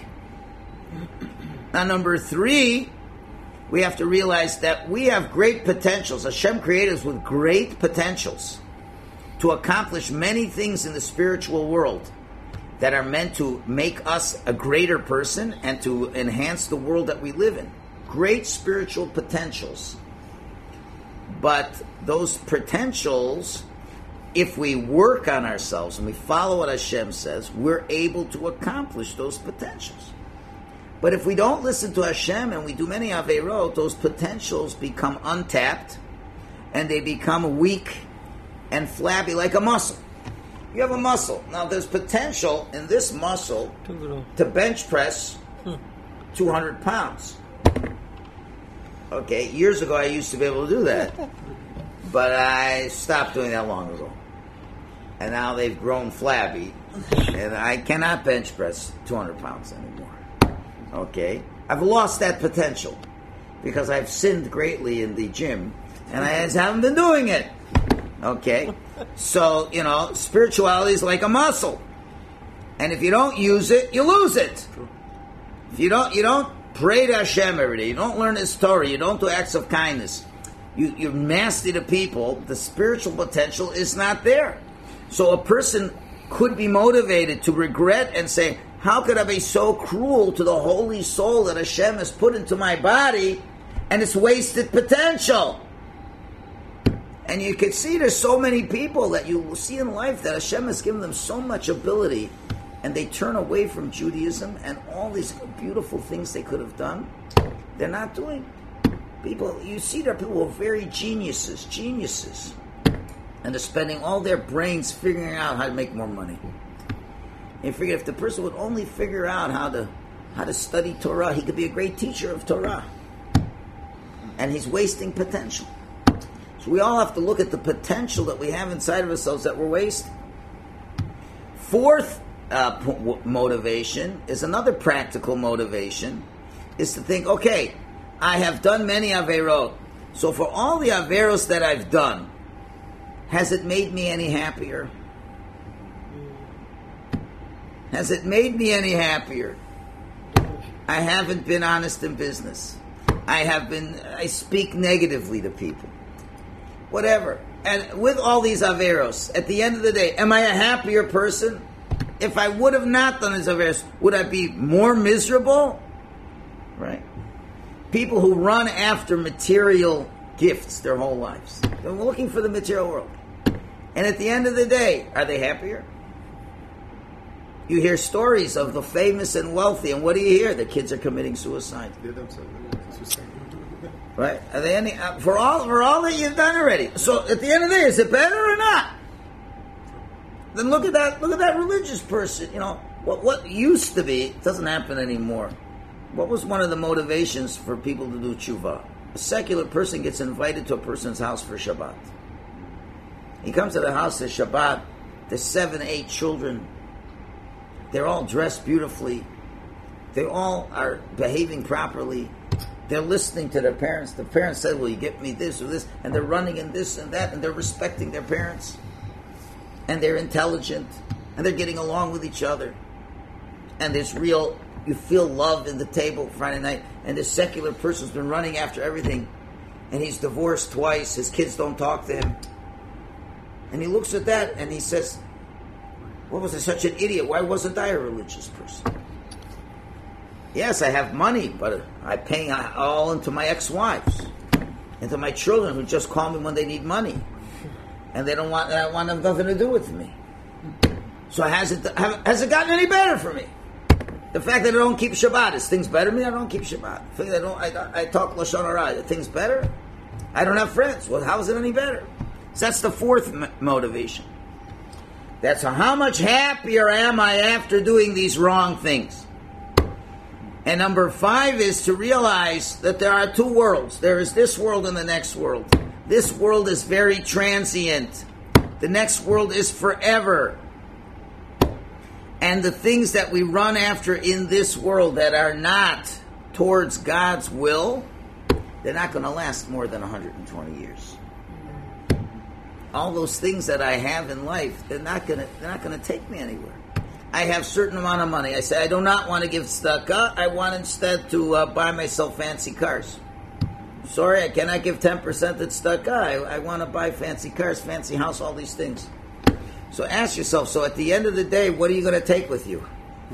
Now number three, we have to realize that we have great potentials. Hashem created us with great potentials to accomplish many things in the spiritual world that are meant to make us a greater person and to enhance the world that we live in. Great spiritual potentials. But those potentials, if we work on ourselves and we follow what Hashem says, we're able to accomplish those potentials. But if we don't listen to Hashem and we do many Aveirot, those potentials become untapped and they become weak and flabby like a muscle. You have a muscle. Now there's potential in this muscle to bench press two hundred pounds. Okay, years ago I used to be able to do that. But I stopped doing that long ago. And now they've grown flabby. And I cannot bench press two hundred pounds anymore. Okay? I've lost that potential. Because I've sinned greatly in the gym. And I just haven't been doing it. Okay? So, you know, spirituality is like a muscle. And if you don't use it, you lose it. If you don't, you don't pray to Hashem every day, you don't learn His Torah, you don't do acts of kindness, you, you're nasty to people, the spiritual potential is not there. So a person could be motivated to regret and say, how could I be so cruel to the holy soul that Hashem has put into my body and it's wasted potential? And you can see there's so many people that you will see in life that Hashem has given them so much ability and they turn away from Judaism and all these beautiful things they could have done, they're not doing. People, you see there are people who are very geniuses, geniuses. And they're spending all their brains figuring out how to make more money. And you figure if the person would only figure out how to how to study Torah, he could be a great teacher of Torah. and he's wasting potential. So we all have to look at the potential that we have inside of ourselves that we're wasting. Fourth uh, p- motivation is another practical motivation, is to think, okay, I have done many Averot. So for all the Averos that I've done, has it made me any happier? Has it made me any happier? I haven't been honest in business. I have been, I speak negatively to people. Whatever. And with all these Averos, at the end of the day, am I a happier person? If I would have not done these Averos, would I be more miserable? Right? People who run after material gifts their whole lives. They're looking for the material world. And at the end of the day, are they happier? You hear stories of the famous and wealthy, and what do you hear? The kids are committing suicide. Right? Are they any uh, for all for all that you've done already? So at the end of the day, is it better or not? Then look at that. Look at that religious person. You know what? What used to be doesn't happen anymore. What was one of the motivations for people to do tshuva? A secular person gets invited to a person's house for Shabbat. He comes to the house at Shabbat. There's seven, eight children. They're all dressed beautifully. They all are behaving properly. They're listening to their parents. The parents said, will you get me this or this? And they're running in this and that, and they're respecting their parents. And they're intelligent. And they're getting along with each other. And there's real, you feel love in the table Friday night. And this secular person's been running after everything. And he's divorced twice. His kids don't talk to him. And he looks at that and he says, what was I such an idiot? Why wasn't I a religious person? Yes, I have money, but I pay all into my ex-wives, into my children who just call me when they need money, and they don't want. I want them nothing to do with me. So has it has it gotten any better for me? The fact that I don't keep Shabbat, is things better for me? I don't keep Shabbat. The fact that I don't, I, I talk Lashon Hara, are things better? I don't have friends. Well, how is it any better? So that's the fourth m- motivation. That's how much happier am I after doing these wrong things. And number five is to realize that there are two worlds. There is this world and the next world. This world is very transient. The next world is forever. And the things that we run after in this world that are not towards God's will, they're not going to last more than one hundred twenty years. All those things that I have in life, they're not going to they're not going to take me anywhere. I have a certain amount of money. I say I do not want to give tzedakah. I want instead to uh, buy myself fancy cars. Sorry, I cannot give ten percent at tzedakah. I, I want to buy fancy cars, fancy house, all these things. So ask yourself, so at the end of the day, what are you going to take with you?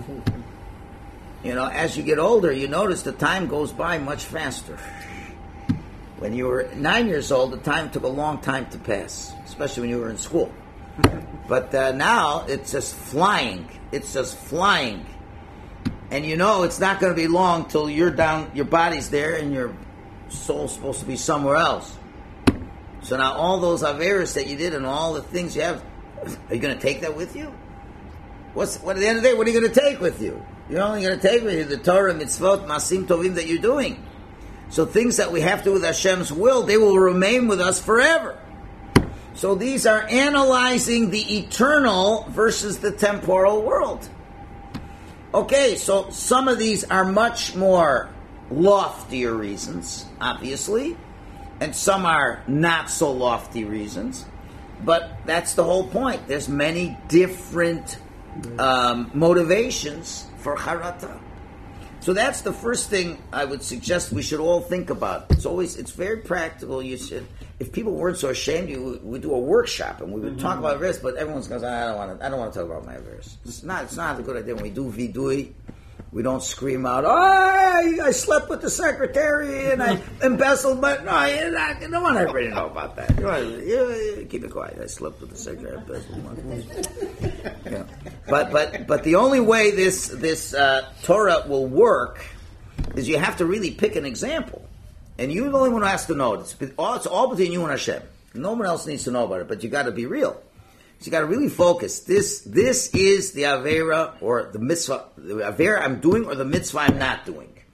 You know, as you get older, you notice the time goes by much faster. When you were nine years old, the time took a long time to pass, especially when you were in school. But uh, now, it's just flying. It's just flying. And you know it's not going to be long till you're down, your body's there and your soul's supposed to be somewhere else. So now all those Averos that you did and all the things you have, are you going to take that with you? What's, what, at the end of the day, what are you going to take with you? You're only going to take with you the Torah, mitzvot, masim tovim that you're doing. So things that we have to do with Hashem's will, they will remain with us forever. So these are analyzing the eternal versus the temporal world. Okay, so some of these are much more loftier reasons, obviously, and some are not so lofty reasons. But that's the whole point. There's many different um, motivations for charata. So that's the first thing I would suggest we should all think about. It's always, it's very practical. You should, if people weren't so ashamed, you would do a workshop and we would mm-hmm. talk about Averos. But everyone's going to say, I don't want to. I don't want to talk about my Averos. It's not. It's not a good idea. When we do vidui, we don't scream out, "Oh, I, I slept with the secretary and I embezzled." But no, you don't want everybody to know about that. You, want, you, you keep it quiet. I slept with the secretary. I embezzled money. Yeah. But but but the only way this this uh, Torah will work is you have to really pick an example, and you're the only one who has to know it. It's all, it's all between you and Hashem. No one else needs to know about it. But you got to be real. So you got to really focus. This this is the Avera or the mitzvah, the Avera I'm doing or the mitzvah I'm not doing.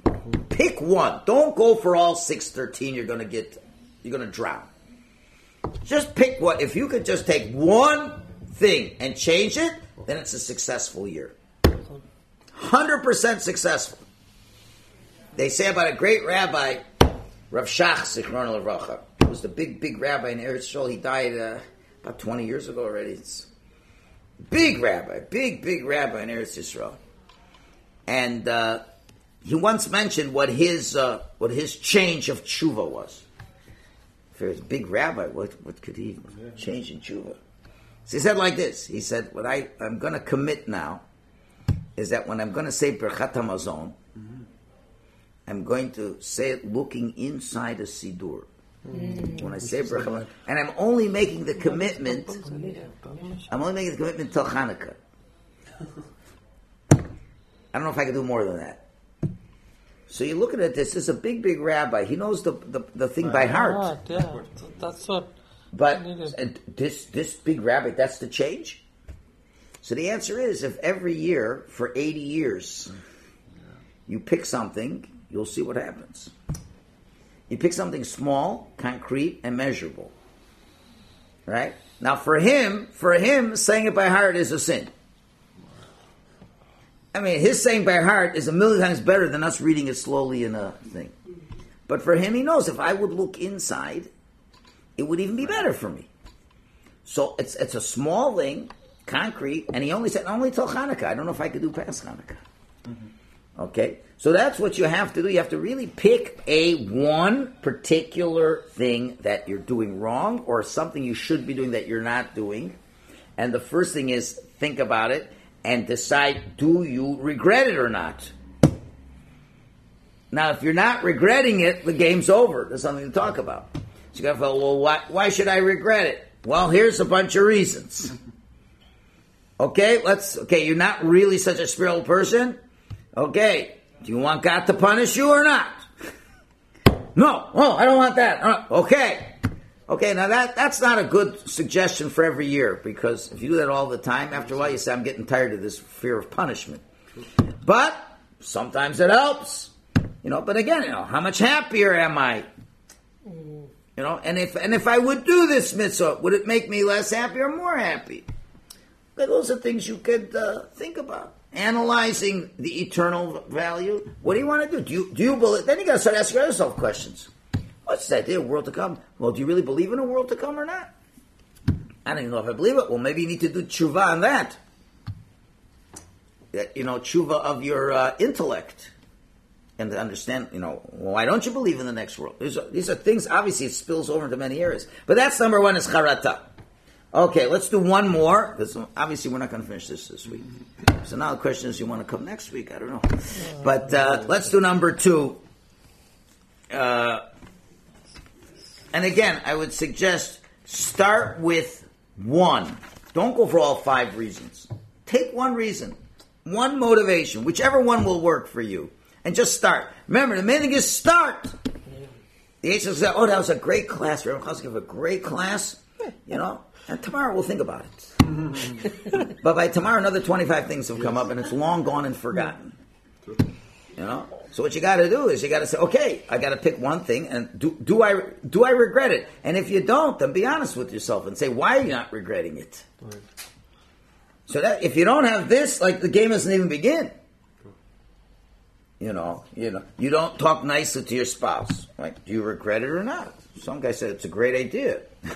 Pick one. Don't go for all six thirteen. You're gonna get, you're gonna drown. Just pick one. If you could just take one thing and change it, then it's a successful year. one hundred percent successful. They say about a great rabbi, Rav Shach, Zichrono Livracha. He was the big, big rabbi in Eretz Yisrael. He died uh, about twenty years ago already. It's big rabbi, big, big rabbi in Eretz Yisrael. And uh, he once mentioned what his uh, what his change of tshuva was. For a big rabbi, what what could he change in tshuva? So he said like this. He said, what I, I'm going to commit now is that when I'm going to say Birchat HaMazon, mm-hmm. I'm going to say it looking inside a Sidur. Mm. When I say Birchat HaMazon, and I'm only making the commitment, I'm only making the commitment till Hanukkah. I don't know if I can do more than that. So you're looking at this, this is a big, big rabbi. He knows the, the, the thing by heart. Yeah, that's what... But and this this big rabbi, that's the change? So the answer is, if every year for eighty years you pick something, you'll see what happens. You pick something small, concrete, and measurable. Right? Now for him, for him, saying it by heart is a sin. I mean, his saying by heart is a million times better than us reading it slowly in a thing. But for him, he knows if I would look inside, it would even be better for me. So it's it's a small thing, concrete, and he only said only till Hanukkah. I don't know if I could do past Hanukkah. Mm-hmm. Okay, so that's what you have to do. You have to really pick a one particular thing that you're doing wrong, or something you should be doing that you're not doing. And the first thing is think about it and decide: do you regret it or not? Now, if you're not regretting it, the game's over. There's something to talk about. So you got to go, well, why, why should I regret it? Well, here's a bunch of reasons. Okay, let's, okay, you're not really such a spiritual person? Okay, do you want God to punish you or not? No, oh, I don't want that. Uh, okay. Okay, now that, that's not a good suggestion for every year, because if you do that all the time, after a while you say, I'm getting tired of this fear of punishment. But sometimes it helps. You know, but again, you know, how much happier am I? You know, and if and if I would do this mitzvah, would it make me less happy or more happy? But those are things you could uh, think about. Analyzing the eternal value. What do you want to do? Do you do you believe? Then you got to start asking yourself questions. What's the idea of world to come? Well, do you really believe in a world to come or not? I don't even know if I believe it. Well, maybe you need to do tshuva on that. That, you know, tshuva of your uh, intellect. And to understand, you know, why don't you believe in the next world? These are, these are things, obviously it spills over into many areas. But that's number one, is charata. Okay, let's do one more, because obviously we're not going to finish this this week. So now the question is, you want to come next week? I don't know. But uh, let's do number two. Uh, and again, I would suggest start with one. Don't go for all five reasons. Take one reason, one motivation, whichever one will work for you. And just start. Remember, the minute you start, the agent says, oh, that was a great class. Reverend Klaus gave a great class. You know, and tomorrow we'll think about it. But by tomorrow, another twenty-five things have come up, and it's long gone and forgotten. You know? So what you got to do is you got to say, okay, I got to pick one thing, and do, do I do I regret it? And if you don't, then be honest with yourself and say, why are you not regretting it? Right. So that if you don't have this, like the game doesn't even begin. You know, you know, you don't talk nicely to your spouse. Like, do you regret it or not? Some guy said it's a great idea.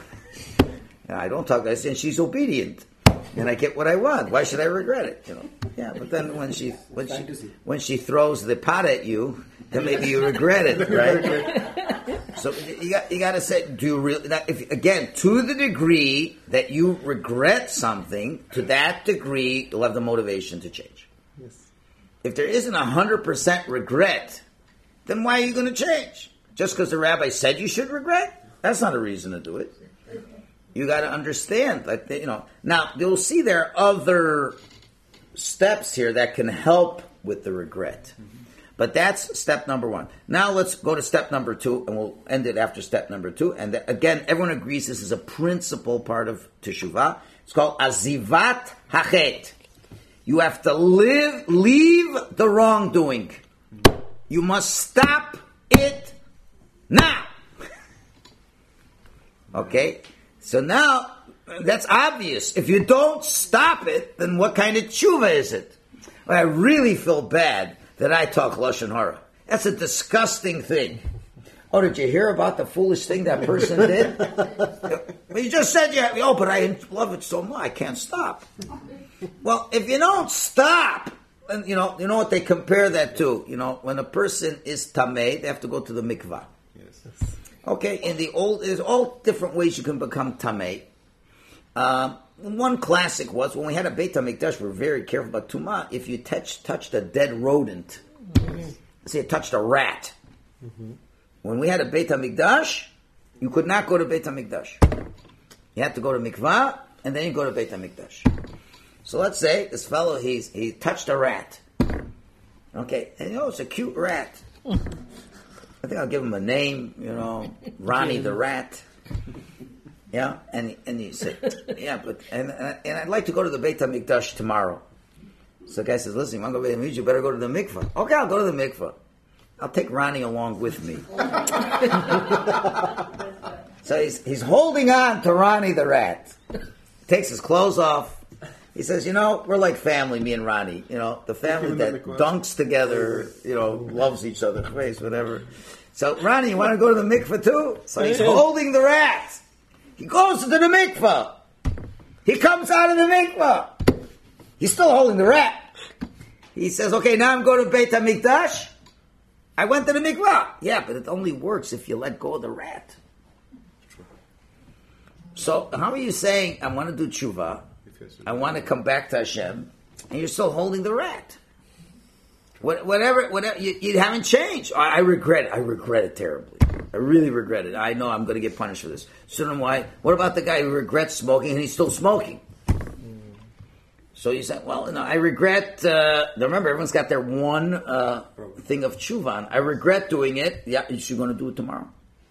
I don't talk nicely, and she's obedient, and I get what I want. Why should I regret it? You know, yeah. But then when she when she when she throws the pot at you, then maybe you regret it, right? So you got you got to say, do you really? If again, to the degree that you regret something, to that degree, you'll have the motivation to change. Yes. If there isn't a hundred percent regret, then why are you going to change? Just because the rabbi said you should regret? That's not a reason to do it. You got to understand, like you know. Now you'll see there are other steps here that can help with the regret, mm-hmm. but that's step number one. Now let's go to step number two, and we'll end it after step number two. And th- again, everyone agrees this is a principal part of teshuvah. It's called azivat hachet. You have to live, leave the wrongdoing. You must stop it now. Okay? So now, that's obvious. If you don't stop it, then what kind of tshuva is it? Well, I really feel bad that I talk Lashon Hara. That's a disgusting thing. Oh, did you hear about the foolish thing that person did? You just said, you, oh, but I love it so much, I can't stop. Well, if you don't stop, and you know, you know what they compare that to? You know, when a person is tamei, they have to go to the mikvah. Yes. Okay, in the old, there's all different ways you can become tamei. Um, one classic was when we had a Beit HaMikdash, we were very careful about tumah. If you touch, touched a dead rodent, mm-hmm. say you touched a rat. Mm-hmm. When we had a Beit HaMikdash, you could not go to Beit HaMikdash. You had to go to mikvah, and then you go to Beit HaMikdash. So let's say this fellow, he's he touched a rat. Okay, and you know, it's a cute rat. I think I'll give him a name, you know, Ronnie the rat. Yeah, and and he said, yeah, but and and I'd like to go to the Beit HaMikdash tomorrow. So the guy says, listen, you want to go to the Beit HaMikdash, you better go to the mikvah. Okay, I'll go to the mikvah. I'll take Ronnie along with me. So he's he's holding on to Ronnie the rat. Takes his clothes off. He says, you know, we're like family, me and Ronnie. You know, the family that dunks together, you know, loves each other, whatever. So, Ronnie, you want to go to the mikvah too? So he's holding the rat. He goes to the mikvah. He comes out of the mikvah. He's still holding the rat. He says, okay, now I'm going to Beit HaMikdash. I went to the mikvah. Yeah, but it only works if you let go of the rat. So, how are you saying, I want to do tshuva, I want to come back to Hashem, and you're still holding the rat? What, whatever, whatever, you, you haven't changed. I, I regret it. I regret it terribly. I really regret it. I know I'm going to get punished for this. So then why? What about the guy who regrets smoking and he's still smoking? So you said, well, no, I regret, uh, remember, everyone's got their one uh, thing of tshuva. I regret doing it. Yeah, you're going to do it tomorrow.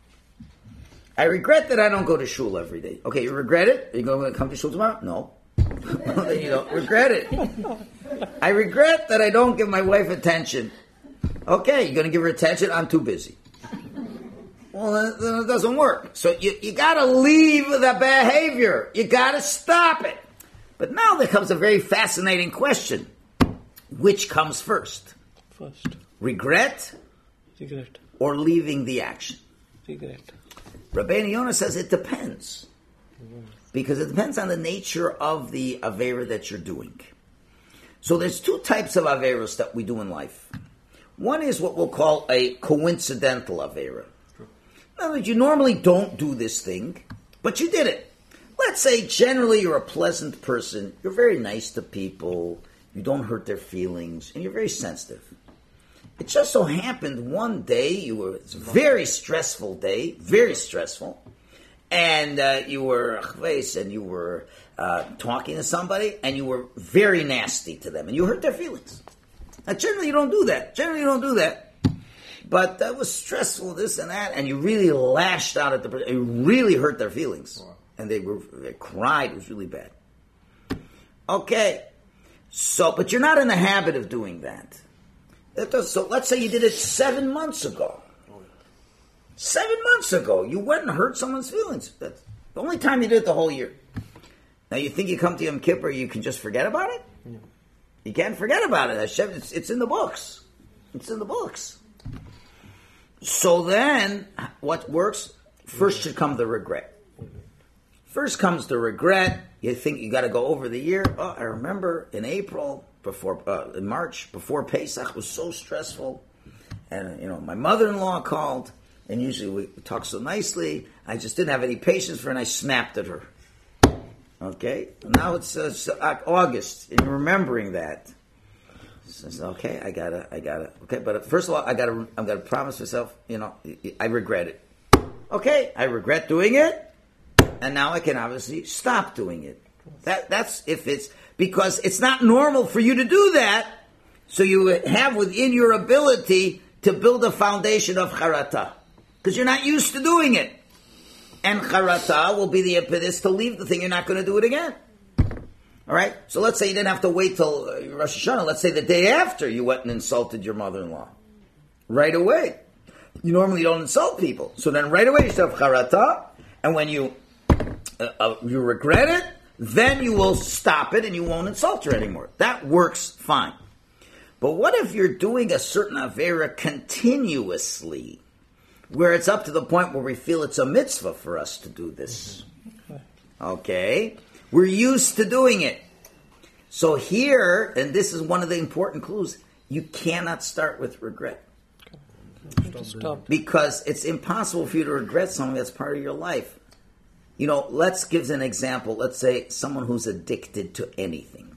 I regret that I don't go to shul every day. Okay, you regret it? Are you going to come to shul tomorrow? No. Then you don't regret it. I regret that I don't give my wife attention. Okay, you're going to give her attention? I'm too busy. Well, then it doesn't work. So you, you got to leave the behavior. You got to stop it. But now there comes a very fascinating question. Which comes first? First. Regret? Regret. Or leaving the action? Regret. Rabbeinu Yonah says it depends. Because it depends on the nature of the Aveira that you're doing. So there's two types of Aveiros that we do in life. One is what we'll call a coincidental Aveira. In other words, you normally don't do this thing, but you did it. Let's say generally you're a pleasant person, you're very nice to people, you don't hurt their feelings, and you're very sensitive. It just so happened one day, you were, it's a very stressful day, very stressful, and uh, you were and you were uh, talking to somebody, and you were very nasty to them, and you hurt their feelings. Now generally you don't do that, generally you don't do that. But that was stressful, this and that, and you really lashed out at the person, you really hurt their feelings. And they were they cried. It was really bad. Okay, so but you're not in the habit of doing that. That does, so let's say you did it seven months ago. Seven months ago, you went and hurt someone's feelings. That's the only time you did it the whole year. Now you think you come to Yom Kippur, you can just forget about it? Yeah. You can't forget about it. Hashem, it's, it's in the books. It's in the books. So then, what works? First should come the regret. First comes the regret. You think you got to go over the year. Oh, I remember in April, before uh, in March, before Pesach, it was so stressful. And, you know, my mother-in-law called, and usually we talk so nicely. I just didn't have any patience for her, and I snapped at her. Okay? Now it's uh, August, and you're remembering that. So, okay, I gotta, I gotta, okay, but first of all, I gotta, I'm gonna promise myself, you know, I regret it. Okay, I regret doing it. And now I can obviously stop doing it. That that's if it's because it's not normal for you to do that. So you have within your ability to build a foundation of charata, because you're not used to doing it. And charata will be the impetus to leave the thing. You're not going to do it again. All right. So let's say you didn't have to wait till Rosh Hashanah. Let's say the day after you went and insulted your mother-in-law. right away. You normally don't insult people. So then right away you should have charata, and when you uh, uh, you regret it, then you will stop it and you won't insult her anymore. That works fine. But what if you're doing a certain avera continuously, where it's up to the point where we feel it's a mitzvah for us to do this? Okay? We're used to doing it. So here, and this is one of the important clues, you cannot start with regret. Stop. Because it's impossible for you to regret something that's part of your life. You know, let's give an example. Let's say someone who's addicted to anything.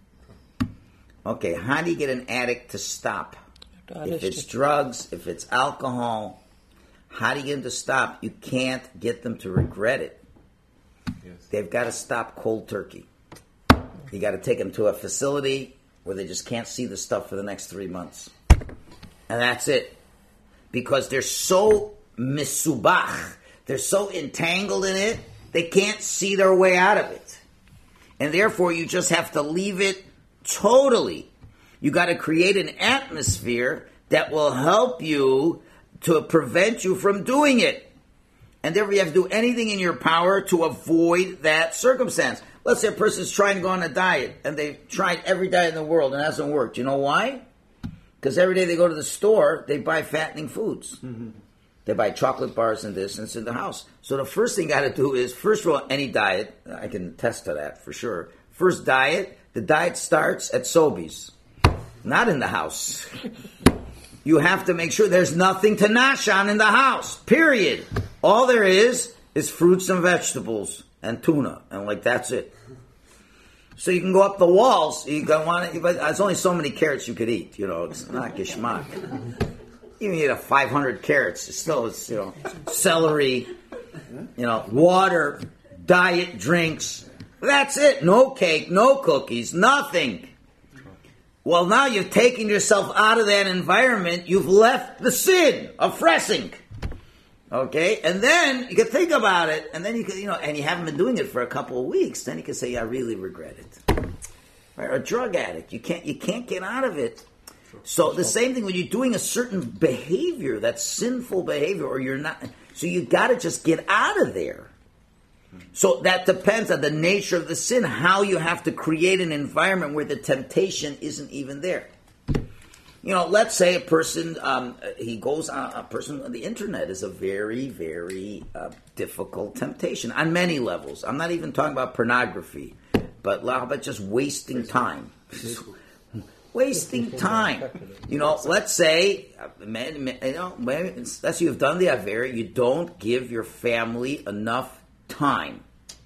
Okay, how do you get an addict to stop? If it's drugs, if it's alcohol, how do you get them to stop? You can't get them to regret it. Yes. They've got to stop cold turkey. You got to take them to a facility where they just can't see the stuff for the next three months. And that's it. Because they're so misubach, they're so entangled in it, they can't see their way out of it. And therefore, you just have to leave it totally. You got to create an atmosphere that will help you to prevent you from doing it. And therefore, you have to do anything in your power to avoid that circumstance. Let's say a person's trying to go on a diet, and they've tried every diet in the world, and it hasn't worked. You know why? Because every day they go to the store, they buy fattening foods. Mm-hmm. They buy chocolate bars and this, and it's in the house. So the first thing you got to do is, first of all, any diet, I can attest to that for sure. First diet, the diet starts at Sobeys, not in the house. You have to make sure there's nothing to nosh on in the house, period. All there is is fruits and vegetables and tuna, and like that's it. So you can go up the walls. You can want it, but there's only so many carrots you could eat. You know, it's not gishmak. Even eat a five hundred carrots, it's still, it's, you know, celery, you know, water, diet drinks. That's it. No cake, no cookies, nothing. Well, now you've taken yourself out of that environment. You've left the sin of fressing. Okay? And then you can think about it, and then you can, you know, and you haven't been doing it for a couple of weeks. Then you can say, yeah, I really regret it. Right? Or a drug addict. You can't, you can't get out of it. So the same thing when you're doing a certain behavior, that's sinful behavior, or you're not, so you got to just get out of there. So that depends on the nature of the sin, how you have to create an environment where the temptation isn't even there. You know, let's say a person, um, he goes on, a person on the internet is a very, very uh, difficult temptation on many levels. I'm not even talking about pornography, but how about just wasting time? Wasting time. You know, let's say, you know, let's say you've done the Avera, you don't give your family enough time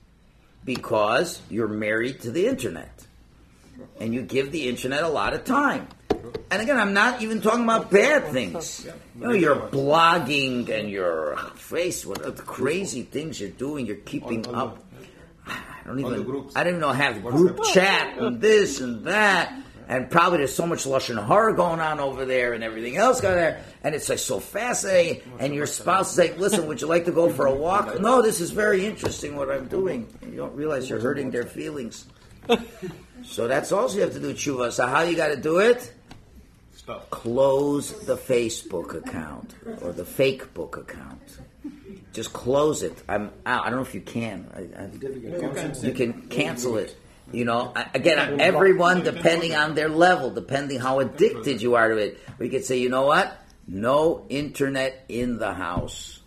because you're married to the internet. And you give the internet a lot of time. And again, I'm not even talking about bad things. You know, you're blogging and your face, what the crazy things you're doing, you're keeping up. I don't even, I don't even know, have group chat and this and that. And probably there's so much Lashon Hara going on over there and everything else going there. And it's like so fascinating. And your spouse is like, listen, would you like to go for a walk? No, this is very interesting what I'm doing. And you don't realize you're hurting their feelings. So that's also you have to do tshuva. So how you got to do it? Stop. Close the Facebook account or the fake book account. Just close it. I'm out. I don't know if you can. I, I, you can cancel it. You know, again, everyone depending on their level, depending how addicted you are to it. We could say, you know what? No internet in the house.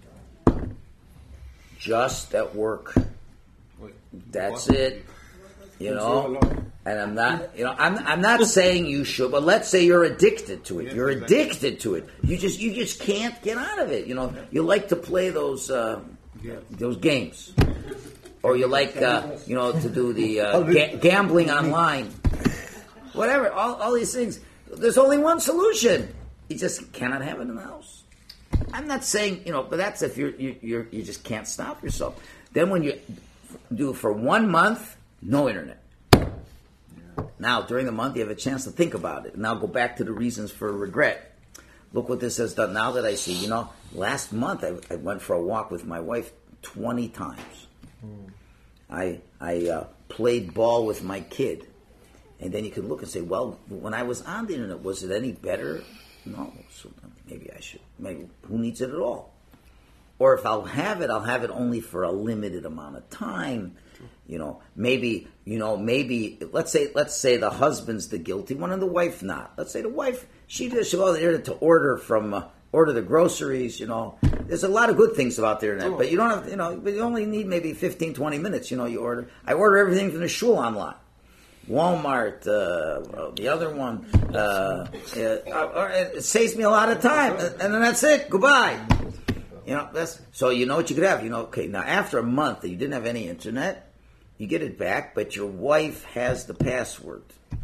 Just at work. That's it. You know, and I'm not, you know, I'm I'm not saying you should, but let's say you're addicted to it. You're addicted to it. You just you just can't get out of it. You know, you like to play those uh, those games. Or you like, uh, you know, to do the uh, ga- gambling online. Whatever, all, all these things. There's only one solution. You just cannot have it in the house. I'm not saying, you know, but that's if you're, you you're, you just can't stop yourself. Then when you do for one month, no internet. Now, during the month, you have a chance to think about it. Now go back to the reasons for regret. Look what this has done. Now that I see, you know, last month I, I went for a walk with my wife twenty times. I I uh, played ball with my kid, and then you could look and say, well, when I was on the internet, was it any better no, so maybe I should. Maybe who needs it at all? Or if I'll have it, I'll have it only for a limited amount of time. You know, maybe, you know, maybe, let's say, let's say the husband's the guilty one and the wife not. Let's say the wife, she just, she'll there to order from, uh, order the groceries, you know. There's a lot of good things about the internet, but you don't have, you know, but you only need maybe fifteen, twenty minutes, you know, you order. I order everything from the shul online. Walmart, uh, the other one, uh, uh, it saves me a lot of time, and then that's it, goodbye. You know, that's, so you know what you could have, you know, okay, now after a month that you didn't have any internet, you get it back, but your wife has the password.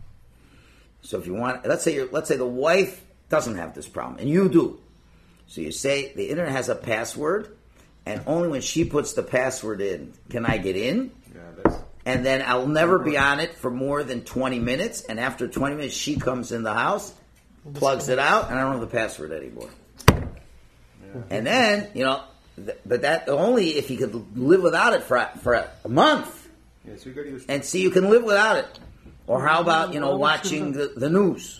So if you want, let's say you're, let's say the wife doesn't have this problem, and you do. So you say the internet has a password, and only when she puts the password in can I get in. Yeah, that's. And then I'll never be on it for more than twenty minutes. And after twenty minutes, she comes in the house, plugs it out, and I don't have the password anymore. Yeah. And then, you know, th- but that only if you could live without it for a, for a, a month. Yeah, so you gotta use- and see, you can live without it. Or how about, you know, watching the, the news,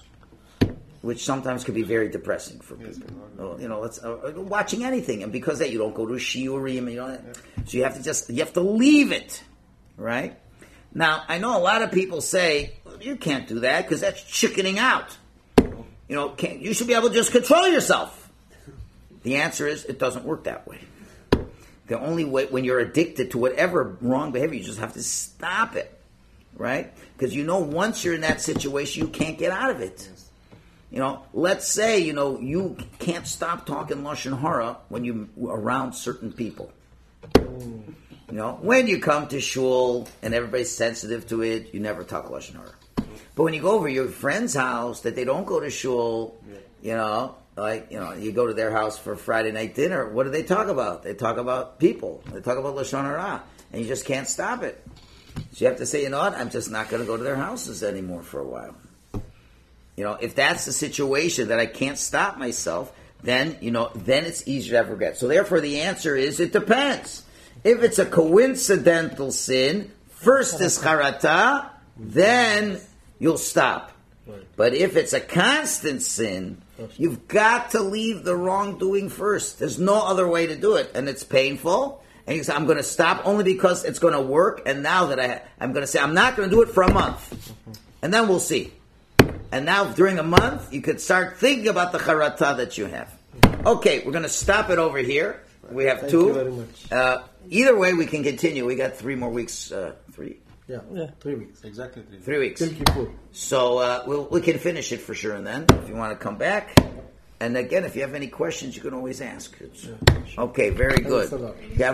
which sometimes can be very depressing for people. Yes, you know, let's uh, watching anything, and because of that, you don't go to a shiurim, you know, yeah. So you have to just you have to leave it, right? Now, I know a lot of people say well, you can't do that because that's chickening out. You know, can't, you should be able to just control yourself. The answer is it doesn't work that way. The only way, when you're addicted to whatever wrong behavior, you just have to stop it, right? Because you know once you're in that situation, you can't get out of it. Yes. You know, let's say, you know, you can't stop talking Lashon Hara when you're around certain people. Mm. You know, when you come to shul and everybody's sensitive to it, you never talk Lashon Hara. But when you go over your friend's house that they don't go to shul, yeah. you know, like, you know, you go to their house for Friday night dinner, what do they talk about? They talk about people. They talk about Lashon Hara. And you just can't stop it. So you have to say, you know what, I'm just not going to go to their houses anymore for a while. You know, if that's the situation that I can't stop myself, then, you know, then it's easier to forget. So therefore the answer is, it depends. If it's a coincidental sin, first is charata, then you'll stop. But if it's a constant sin, you've got to leave the wrongdoing first. There's no other way to do it. And it's painful. And you say, I'm going to stop only because it's going to work. And now that I, I'm going to say, I'm not going to do it for a month. And then we'll see. And now during a month, you could start thinking about the charata that you have. Okay, we're going to stop it over here. We have Thank two. You very much. Uh, either way, we can continue. We got three more weeks. Uh, three? Yeah, yeah, three weeks. Exactly three. Three weeks. Till Kippur. So uh, we'll, we can finish it for sure. And then, if you want to come back. And again, if you have any questions, you can always ask. Yeah, sure. Okay, very good. Thanks a lot. Yeah,